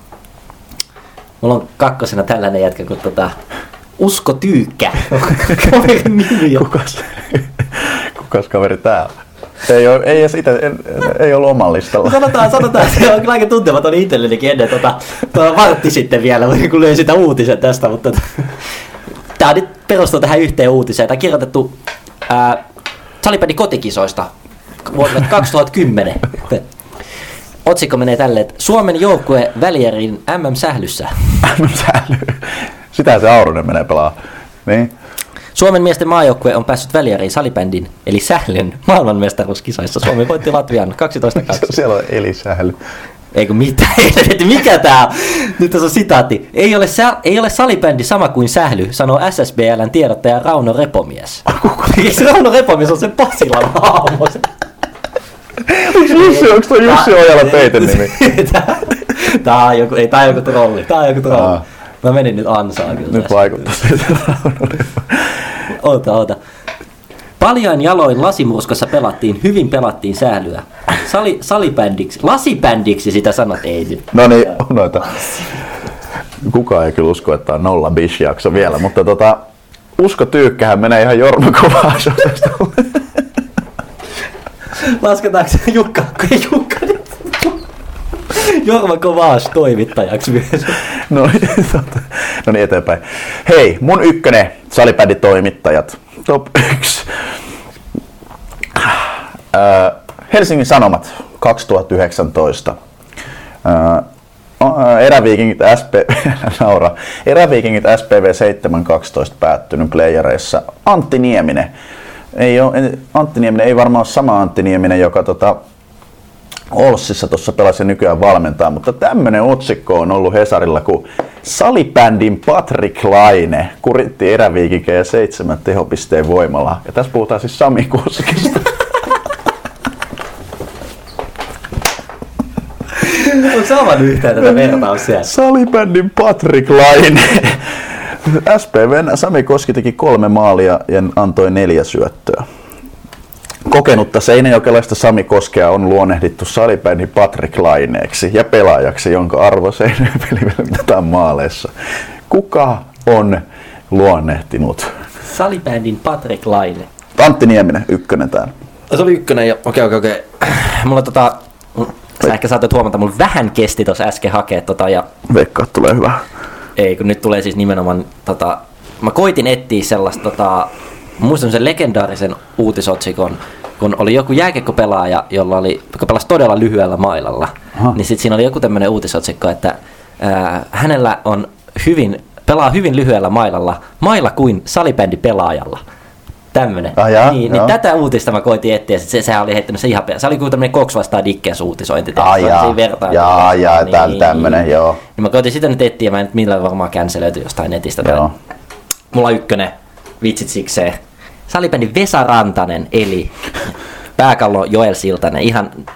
mulla on kakkosena tällainen jätkä kuin tota Usko Tyykkä. Kaverin nimi on. Kukas, kukas kaveri tää on? Ei, ole, ei, edes ite, ei, ei ollut oman listalla. Sanotaan, sanotaan, se on aika tuntematon itsellenikin ennen tota, tota vartti sitten vielä, kun löin sitä uutisen tästä, mutta tota, tää nyt perustuu tähän yhteen uutiseen. Tää on kirjoitettu salibändin kotikisoista vuodelta kaksituhattakymmenen. Otsikko menee tälleen, että Suomen joukkue välieriin M M-sählyssä. M M-sähly. Sitä se Auronen menee pelaa. Niin. Suomen miesten maajoukkue on päässyt välieriin salibändin, eli sählyn maailmanmestaruuskisoissa. Suomi voitti Latvian kaksitoista kaksi. Siellä on eli sähly. Eikö mitään? Mikä tää on? Nyt tässä on sitaatti. Ei ole, sä, ei ole salibändi sama kuin sähly, sanoo S S B L:n tiedottaja Rauno Repomies. Eikö Rauno Repomies on sen Pasilan hahmo? Jussi, onko toi Jussi Ojala Peiten nimi? Tää on joku, ei, tää on joku trolli. Tää on joku trolli. Mä menin nyt ansaan kyllä. Nyt vaikuttaa siltä. Oota, oota. Paljain jaloin lasimurskassa pelattiin, hyvin pelattiin sählyä. Sali, salibändiksi, lasibändiksi sitä sanot, ei nyt. No niin, on noita. Kukaan ei kyllä usko, että on nolla bish-jakso vielä, mutta tota, Usko Tyykkähän menee ihan Jorma Kovaasosesta. Lasketaanko se Jukka, Jukka Jorma Kovaas toimittajaksi myös. No niin, tota, no niin, eteenpäin. Hei, mun ykkönen salibänditoimittajat. Top yksi. Äh, Helsingin Sanomat kaksituhattayhdeksäntoista. Äh, Eräviikingit S P V naura. Eräviikingit S P V seitsemän kaksitoista päättynyt playereissa. Antti Nieminen. Ei ole, Antti Nieminen ei varmaan ole sama Antti Nieminen, joka tota, Olssissa tuossa pelasi nykyään valmentaa, mutta tämmönen otsikko on ollut Hesarilla, kun salibändin Patrik Laine kuritti Eräviikinkejä seitsemän tehopisteen voimalla. Ja tässä puhutaan siis Sami Koskista. Onko sä avannut yhtään tätä vertaus siellä? Salibändin Patrik Laine. S P V:n Sami Koski teki kolme maalia ja antoi neljä syöttöä. Kokenutta seinäjokelaista Sami Koskea on luonnehdittu salibändin Patrik Laineeksi ja pelaajaksi, jonka arvo Seinäjoella mitataan maaleissa. Kuka on luonnehtinut? Salibändin Patrik Laine. Antti Nieminen, ykkönen täällä. Se oli ykkönen ja okei okei okei. Mulla tota, sä ehkä saatat huomata, mulla vähän kesti tossa äsken hakea tota ja... Veikkaa, tulee hyvä. Ei, kun nyt tulee siis nimenomaan tota... Mä koitin etsiä sellaista tota... Muistan sen legendaarisen uutisotsikon, kun oli joku jääkiekkopelaaja, jolla oli, joka pelasi todella lyhyellä mailalla. Aha. Niin sit siinä oli joku tämmönen uutisotsikko, että ää, hänellä on hyvin, pelaa hyvin lyhyellä mailalla, mailla kuin salibändipelaajalla. Tämmönen. Ah, jaa, niin, niin tätä uutista mä koitin etsiä, se, sehän oli heittänyt se ihan perä. Se oli kuin tämmönen Cox vastaan Dickens uutisointi. Ah, jaa, jaa, jaa, niin, tämmönen, joo. Niin mä koitin sitä nyt etsiä, mä en nyt millään varmaan cancelöity jostain netistä. Tai... Mulla on ykkönen, vitsit sikseen. Salibändin Vesa Rantanen, eli Pääkallo Joel Siltanen. Ihan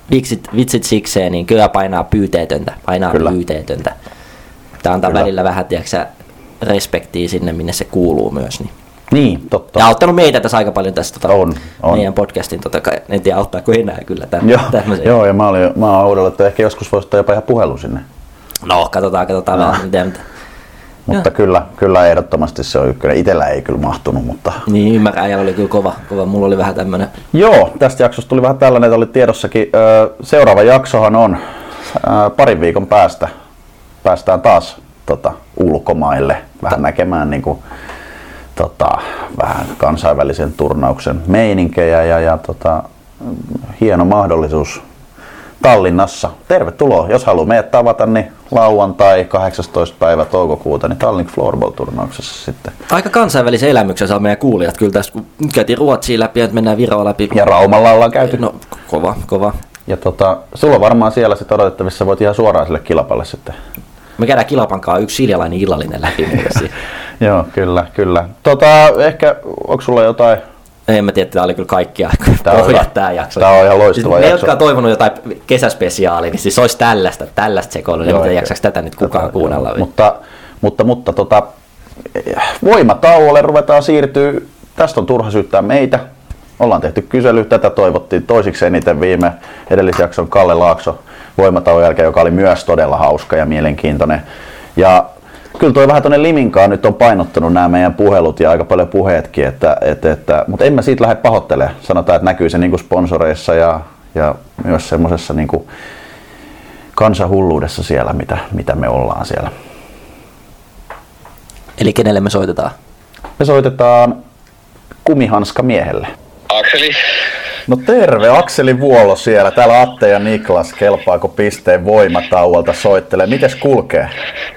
vitsit, vitsit sikseen, niin kyllä painaa pyyteetöntä. Painaa kyllä. pyyteetöntä. Tämä antaa kyllä. välillä vähän, tiedätkö, respektiä sinne, minne se kuuluu myös. Niin. Niin, totta. Ja auttanut meitä tässä aika paljon tässä tota, on, on. meidän podcastin, tota, en tiedä auttaako enää kyllä tämän, joo, tämmöisen. Joo, ja mä olin, mä oon oudella, että ehkä joskus voisi ottaa jopa ihan puhelu sinne. No, katsotaan, katsotaan no. vähän, miten. Mutta kyllä, kyllä ehdottomasti se on ykkönen. Itellä ei kyllä mahtunut, mutta... Niin, ymmärrän, äijällä oli kyllä kova, kova. Mulla oli vähän tämmönen... Joo, tästä jaksosta tuli vähän tällainen, että oli tiedossakin. Seuraava jaksohan on parin viikon päästä. Päästään taas tota, ulkomaille vähän näkemään niin kuin, tota, vähän kansainvälisen turnauksen meininkejä ja, ja tota, hieno mahdollisuus Tallinnassa. Tervetuloa, jos haluaa meidät tavata, niin lauantai kahdeksastoista päivä toukokuuta, niin Tallink Floorball-turnauksessa sitten. Aika kansainvälisen elämyksen saa meidän kuulijat kyllä tässä, kun käytiin Ruotsia läpi ja mennään Viroa läpi. Ja Raumalla ollaan käyty. No, kova, kova. Ja tota, sulla on varmaan siellä sitten odotettavissa, voit ihan suoraan sille kilapalle sitten. Me käydään kilapankaan yksi siljalainen illallinen läpi. Joo, kyllä, kyllä. Tota, ehkä, onko sulla jotain? En mä tiedä, tämä oli kyllä kaikkia pohjat tämä jakso. Tämä on ihan loistava siis jakso. Ne, jotka on toivonut jotain kesäspesiaalia, niin siis olisi tällaista, tällaista sekoilua, niin miten jaksaisi tätä nyt kukaan tätä, kuunnella. Joo. Mutta, mutta, mutta tota, voimatauolle ruvetaan siirtyä. Tästä on turha syyttää meitä. Ollaan tehty kysely, tätä toivottiin toisiksi eniten viime edellisjakson Kalle Laakso voimatauon jälkeen, joka oli myös todella hauska ja mielenkiintoinen. Ja kyllä toi vähän tuonne Liminkaan nyt on painottanut nämä meidän puhelut ja aika paljon puheetkin, että, että, että, mutta en mä siitä lähde pahoittelemaan. Sanotaan, että näkyy se niin kuin sponsoreissa ja, ja myös semmoisessa niin kuin kansanhulluudessa siellä, mitä, mitä me ollaan siellä. Eli kenelle me soitetaan? Me soitetaan kumihanska miehelle. Akseli. No terve, Akseli Vuolo siellä. Täällä Atte ja Niklas. Kelpaako pisteen voimatauolta soittelee? Mites kulkee?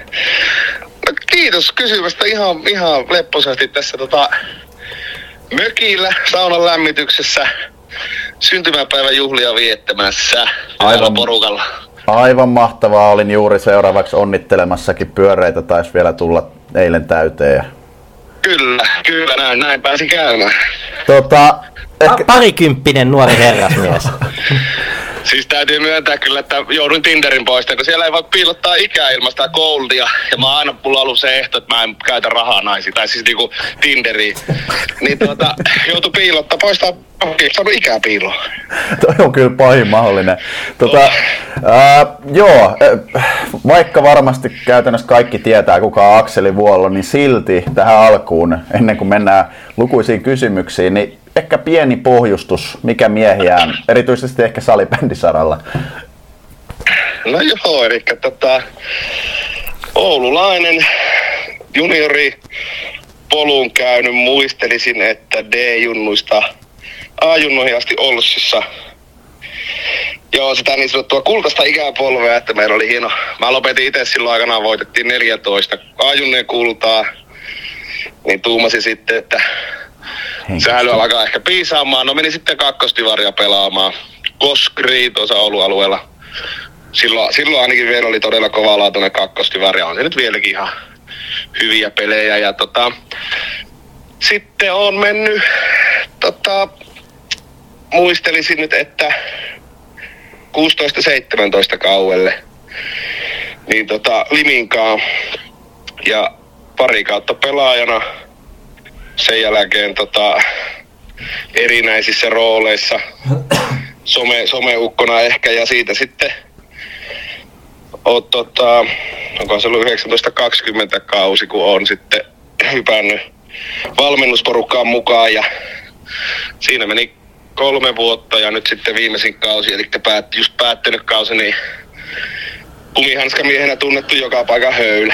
No, kiitos kysymästä. Ihan, ihan lepposasti tässä tota, mökillä, saunan lämmityksessä, syntymäpäivän juhlia viettämässä aivan porukalla. Aivan mahtavaa. Olin juuri seuraavaksi onnittelemassakin. Pyöreitä taisi vielä tulla eilen täyteen. Kyllä, kyllä näin, näin pääsi käymään. Tota, ehkä... Parikymppinen nuori herrasmies. Siis täytyy myöntää kyllä, että joudun Tinderin poistamaan, kun siellä ei voi piilottaa ikää ilman sitä goldia. Ja mä oon aina, mulla ollut se ehto, että mä en käytä rahaa naisiin, tai siis niinku Tinderiin. Niin tuota, joutui piilottaa, poistaa, ei saanut ikää piiloa. Toi on kyllä pahin mahdollinen. Tota, ää, joo, vaikka varmasti käytännössä kaikki tietää, kuka on Akseli Vuolo, niin silti tähän alkuun, ennen kuin mennään lukuisiin kysymyksiin, niin ehkä pieni pohjustus, mikä miehiään, erityisesti ehkä salibändisaralla. No joo, eli tota, oululainen juniori polun käynyt, muistelisin, että D-junnuista A-junnuihin asti Olssissa. Joo, sitä niin sanottua kultaista ikäpolvea, että meillä oli hieno. Mä lopetin itse silloin aikanaan, voitettiin neljätoista A-junnujen kultaa, niin tuumasin sitten, että sääly alkaa ehkä piisaamaan. No meni sitten kakkostivaria pelaamaan Koskri tuossa Oulun alueella. Silloin, silloin ainakin vielä oli todella kovalaatuinen kakkostivaria. On se nyt vieläkin ihan hyviä pelejä. Ja tota, sitten on mennyt, tota, muistelisin nyt, että kuusitoista seitsemäntoista kauelle. Niin tota, Liminkaan ja pari kautta pelaajana. Sen jälkeen tota, erinäisissä rooleissa, some, someukkona ehkä, ja siitä sitten oot, tota, onko se ollut yhdeksäntoista kaksikymmentä kausi, kun on sitten hypännyt valmennusporukkaan mukaan, ja siinä meni kolme vuotta, ja nyt sitten viimeisin kausi, eli päät, just päättynyt kausi, niin kumihanskamiehenä tunnettu joka paikan höylä.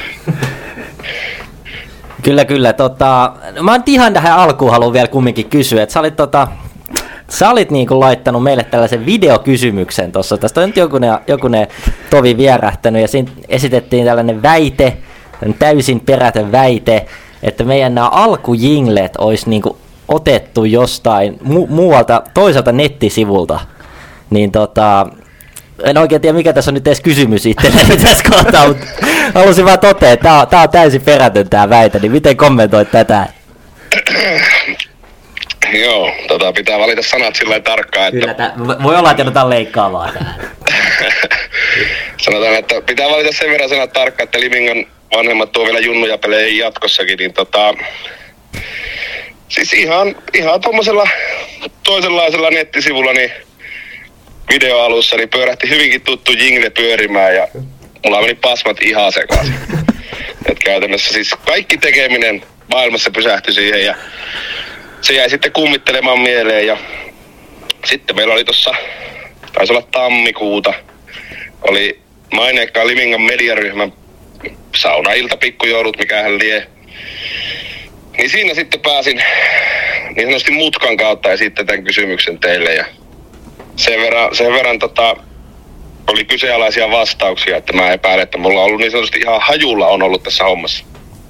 Kyllä, kyllä. Tota, mä oon ihan tähän alkuun haluan vielä kumminkin kysyä, että sä olit, tota, sä olit niinku laittanut meille tällaisen videokysymyksen tuossa. Tästä on nyt jokunen, jokunen tovi vierähtänyt ja siinä esitettiin tällainen väite, täysin perätön väite, että meidän nämä alkujinglet olisi niinku otettu jostain mu- muualta, toiselta nettisivulta. Niin tota... En oikein tiedä, mikä tässä on nyt edes kysymys itselleen tässä kohtaa, mutta halusin vaan totea, että tämä on täysin perätön tämä väite, niin miten kommentoit tätä? Joo, tota, pitää valita sanat sillä lailla tarkkaan, että... Kyllä, tää, voi olla, että jotain leikkaavaa tähän. Sanotaan, että pitää valita sen verran sanat tarkkaan, että Limingan vanhemmat tuo vielä junnuja peleihin jatkossakin, niin tota... Siis ihan, ihan tommosella toisenlaisella nettisivulla, niin videoalussa, niin pyörähti hyvinkin tuttu jingle pyörimään ja mulla meni pasmat ihan sekaisin. Et käytännössä siis kaikki tekeminen maailmassa pysähtyi siihen ja se jäi sitten kummittelemaan mieleen ja sitten meillä oli tossa, taisi olla tammikuuta, oli maineikkaan Limingan mediaryhmän saunailta pikkujoulut, mikähän lie. Niin siinä sitten pääsin niin sanotusti mutkan kautta esittämään tämän kysymyksen teille ja sen verran, sen verran tota, oli kyseenalaisia vastauksia, että mä epäilen, että mulla on ollut niin sanotusti ihan hajulla on ollut tässä hommassa.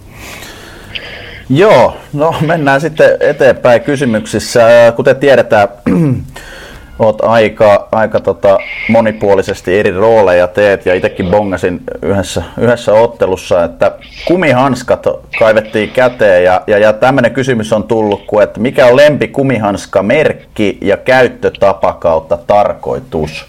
Joo, no mennään sitten eteenpäin kysymyksissä. Kuten tiedetään, oot aika, aika tota monipuolisesti eri rooleja teet ja itsekin bongasin yhdessä, yhdessä ottelussa, että kumihanskat kaivettiin käteen ja, ja, ja tämmöinen kysymys on tullut, kuin, että mikä on lempi kumihanska merkki ja käyttötapa kautta tarkoitus?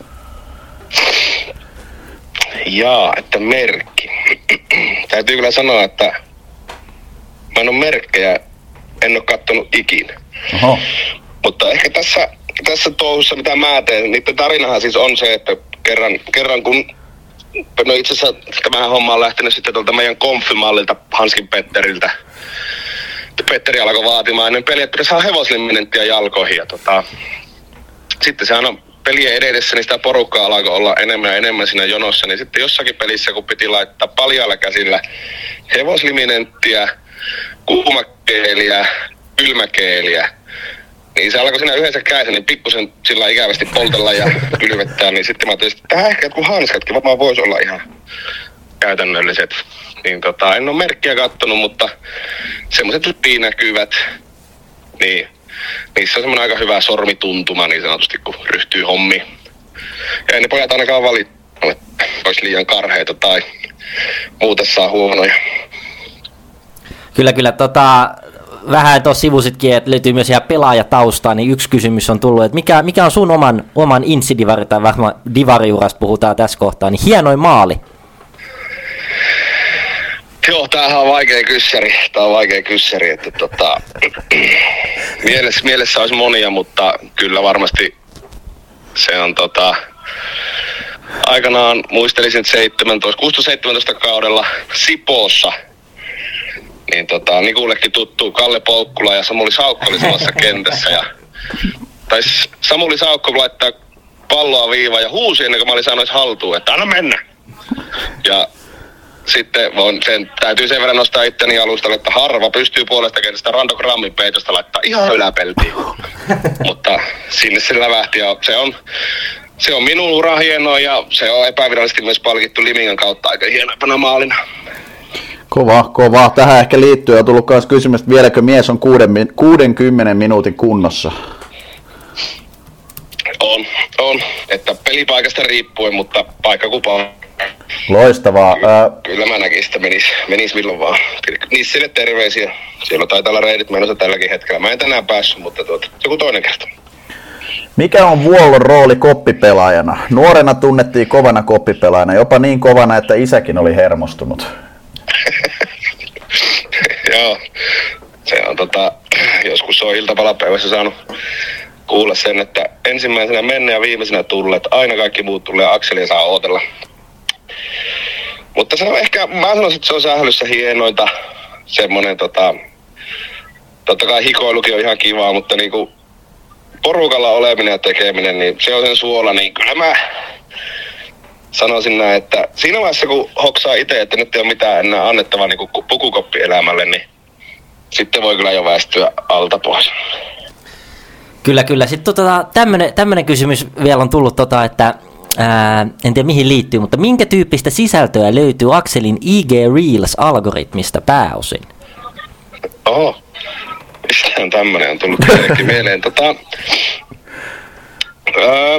Jaa, että merkki. Täytyy kyllä sanoa, että mä en ole merkkejä, en ole kattonut ikinä. Oho. Mutta ehkä tässä, tässä touhussa, mitä mä teen, niiden tarinahan siis on se, että kerran, kerran kun, no itse asiassa tämä homma on lähtenyt sitten tuolta meidän konfimallilta Hanskin Petteriltä. Petteri alkoi vaatimaan ennen peliä, että pitäisi saada hevosliminenttiä jalkoihin ja tota, sitten se aina pelien edessä, niin sitä porukkaa alkoi olla enemmän ja enemmän siinä jonossa, niin sitten jossakin pelissä, kun piti laittaa paljailla käsillä hevosliminenttiä, kuumakeeliä, kylmäkeeliä, niin se alkoi siinä yhdessä kädessä niin pikkusen sillä ikävästi poltella ja kylvettää, niin sitten mä ajattelin, että tähän ehkä jotkut hanskatkin varmaan voisi olla ihan käytännölliset. Niin tota, en ole merkkiä kattonut, mutta semmoiset piinäkyvät, niin niissä on semmoinen aika hyvä sormituntuma niin sanotusti, kun ryhtyy hommiin. Ja ei ne pojat ainakaan valittu, että olisi liian karheita tai muutessaan huonoja. Kyllä, kyllä. Tota, vähän tuossa sivusitkin, että löytyy myös ihan pelaajataustaa, niin yksi kysymys on tullut, että mikä, mikä on sun oman, oman insidivari, tai varmaan divariurasta puhutaan tässä kohtaa, niin hienoin maali? Joo, tämähän on vaikea kyssäri. Tää on vaikea kyssäri, että tota, mielessä, mielessä olisi monia, mutta kyllä varmasti se on tota, aikanaan muistelisin seitsemäntoista, kuusitoista seitsemäntoista kaudella Sipoossa, niin tota, Nikullekin tuttu Kalle Poukkula ja Samuli Saukko oli samassa kentässä ja tais Samuli Saukko laittaa palloa viivaan ja huusi ennen kuin mä olin saanut haltuun, että anna mennä. Ja sitten voin, sen, täytyy sen verran nostaa itteni alustalle, että harva pystyy puolesta kentästä randogrammin peitosta laittaa ihan yläpeltiin. Mutta sinne se lävähti ja se on, se on minun ura hienoa ja se on epävirallisesti myös palkittu Limingan kautta aika hienompana maalina. Kova, kova. Tähän ehkä liittyy on tullut myös kysymys, että vieläkö mies on kuudenkymmenen minuutin kunnossa? On, on. Että pelipaikasta riippuen, mutta paikka kupaa. Loistavaa. Kyllä, kyllä mä näkisin, että menis, menis milloin vaan. Niissä sille terveisiä. Siellä taitaa olla reidit menossa tälläkin hetkellä. Mä en tänään päässyt, mutta tuota, joku toinen kerta. Mikä on Vuollon rooli koppipelaajana? Nuorena tunnettiin kovana koppipelaajana, jopa niin kovana, että isäkin oli hermostunut. Joo, se on tota, joskus on iltapalapäivässä saanut kuulla sen, että ensimmäisenä mennä ja viimeisenä tulleet, aina kaikki muut tulee ja Akselia saa ootella. Mutta se on ehkä, mä sanoisin, että se on sählyssä hienointa, semmonen tota, totta kai hikoilukin on ihan kivaa, mutta niinku porukalla oleminen ja tekeminen, niin se on sen suola, niin kyllä mä sanoisin näin, että siinä vaiheessa kun hoksaa itse, että nyt ei ole mitään enää annettavaa niin pukukoppielämälle, niin sitten voi kyllä jo väistyä alta pois. Kyllä, kyllä. Sitten tota, tämmöinen kysymys vielä on tullut, tota, että ää, en tiedä mihin liittyy, mutta minkä tyyppistä sisältöä löytyy Akselin I G Reels-algoritmista pääosin? Oho, mistähän tämmöinen on tullut tietenkin mieleen. Tota, öö,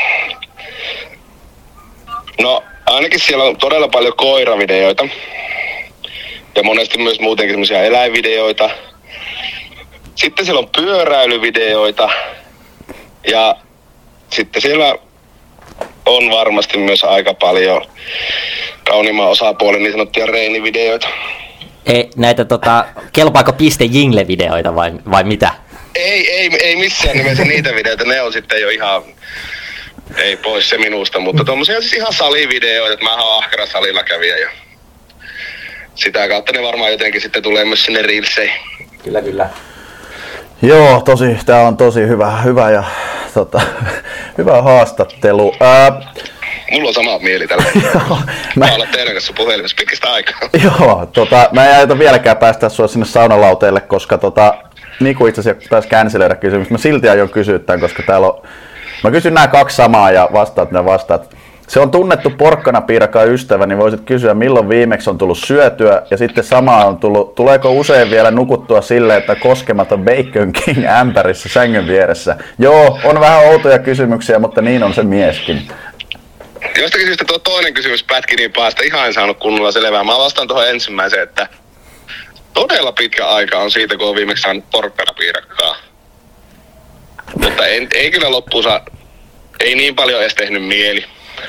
no ainakin siellä on todella paljon koiravideoita ja monesti myös muutenkin semmoisia eläinvideoita. sitten siellä on pyöräilyvideoita ja sitten siellä on varmasti myös aika paljon kauniimman osapuolen niin sanottuja reenivideoita. Ei, näitä tota, kelpaako piste jingle-videoita vai, vai mitä? Ei, ei, ei missään nimessä niitä videoita, ne on sitten jo ihan, ei pois se minusta, mutta tommosia siis ihan salivideoita, että mä oon ahkera salilla kävijä ja sitä kautta ne varmaan jotenkin sitten tulee myös sinne reelseihin. Kyllä, kyllä. Joo, tosi, tää on tosi hyvä, hyvä ja tota, hyvä haastattelu. Ää... Mulla on sama mieli tällä. Joo, mä olen teidän kanssa puhelimessa pitkistä aikaa. Joo, tota, mä en aita vieläkään päästä sua sinne saunalauteelle, koska tota, Niku itse asiassa taisi cancelöidä kysymys. Mä silti aion kysyä tämän, koska täällä on... Mä kysyn nämä kaksi samaa ja vastaat mitä vastaat. Se on tunnettu porkkanapiirakan ystävä, niin voisit kysyä, milloin viimeksi on tullut syötyä, ja sitten sama on tullut, tuleeko usein vielä nukuttua silleen, että koskematon Bacon King ämpärissä sängyn vieressä? Joo, on vähän outoja kysymyksiä, mutta niin on se mieskin. Jostakin syystä tuo toinen kysymys pätki niin päästä ihan en saanut kunnolla selvää. Mä vastaan tuohon ensimmäiseen, että todella pitkä aika on siitä, kun on viimeksi saanut porkkanapiirakkaa. Mutta en, ei kyllä loppuunsa, ei niin paljon edes tehnyt mieli.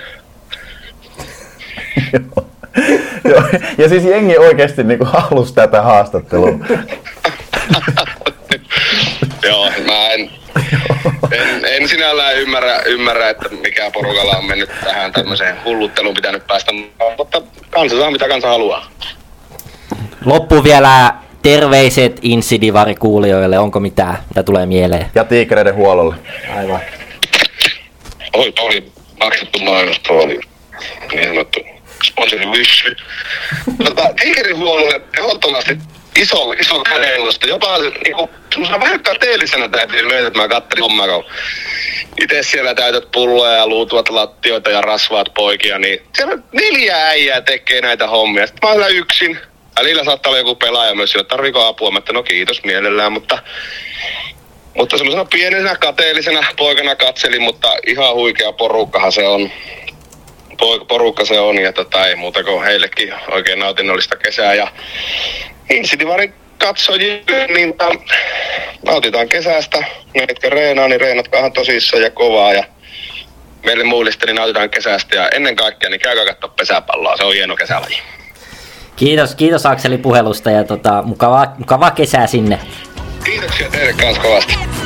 Joo. Joo. Ja siis jengi oikeesti niinku halusi tätä haastattelua. Joo, mä en, en, en sinällään ymmärrä, ymmärrä, että mikä porukalla on mennyt tähän tämmöiseen hullutteluun pitänyt päästä, mutta kansa saa mitä kansa haluaa. Loppu vielä terveiset Insidivari-kuulijoille, onko mitään, mitä tulee mieleen? Ja tiikereiden huollolle. Aivan. Oi, toi oli maksettu mainos, toi oli niin sanottu sponsorin vyssy. Tota, tiikerin huollolle ehdottomasti iso, iso kädennosto, jopa niinku semmoisena vähän kateellisena täytyy löytää, että mä kattelin hommaa, kun itse siellä täytät pulloja ja luutuvat lattioita ja rasvaat poikia, niin siellä neljä äijää tekee näitä hommia. Sitten mä oon siellä yksin. Välillä saattaa olla joku pelaaja myös, että tarviiko apua, mä että no kiitos mielellään, mutta mutta semmoisena pienenä kateellisena poikana katselin, mutta ihan huikea porukkahan se on. Porukka se on ja tota, ei muuta kuin heillekin oikein nautinnollista kesää ja Insidivarin katsojille, niin nautitaan kesästä. Ne, jotka reenaa, niin reenatkaahan tosissaan ja kovaa ja meille muille sitten niin nautitaan kesästä ja ennen kaikkea niin käykää katsoa pesäpalloa, se on hieno kesälaji. Kiitos, kiitos Akseli puhelusta ja tota, mukavaa, mukavaa kesää sinne. Kiitoksia teille kanssa kovasti.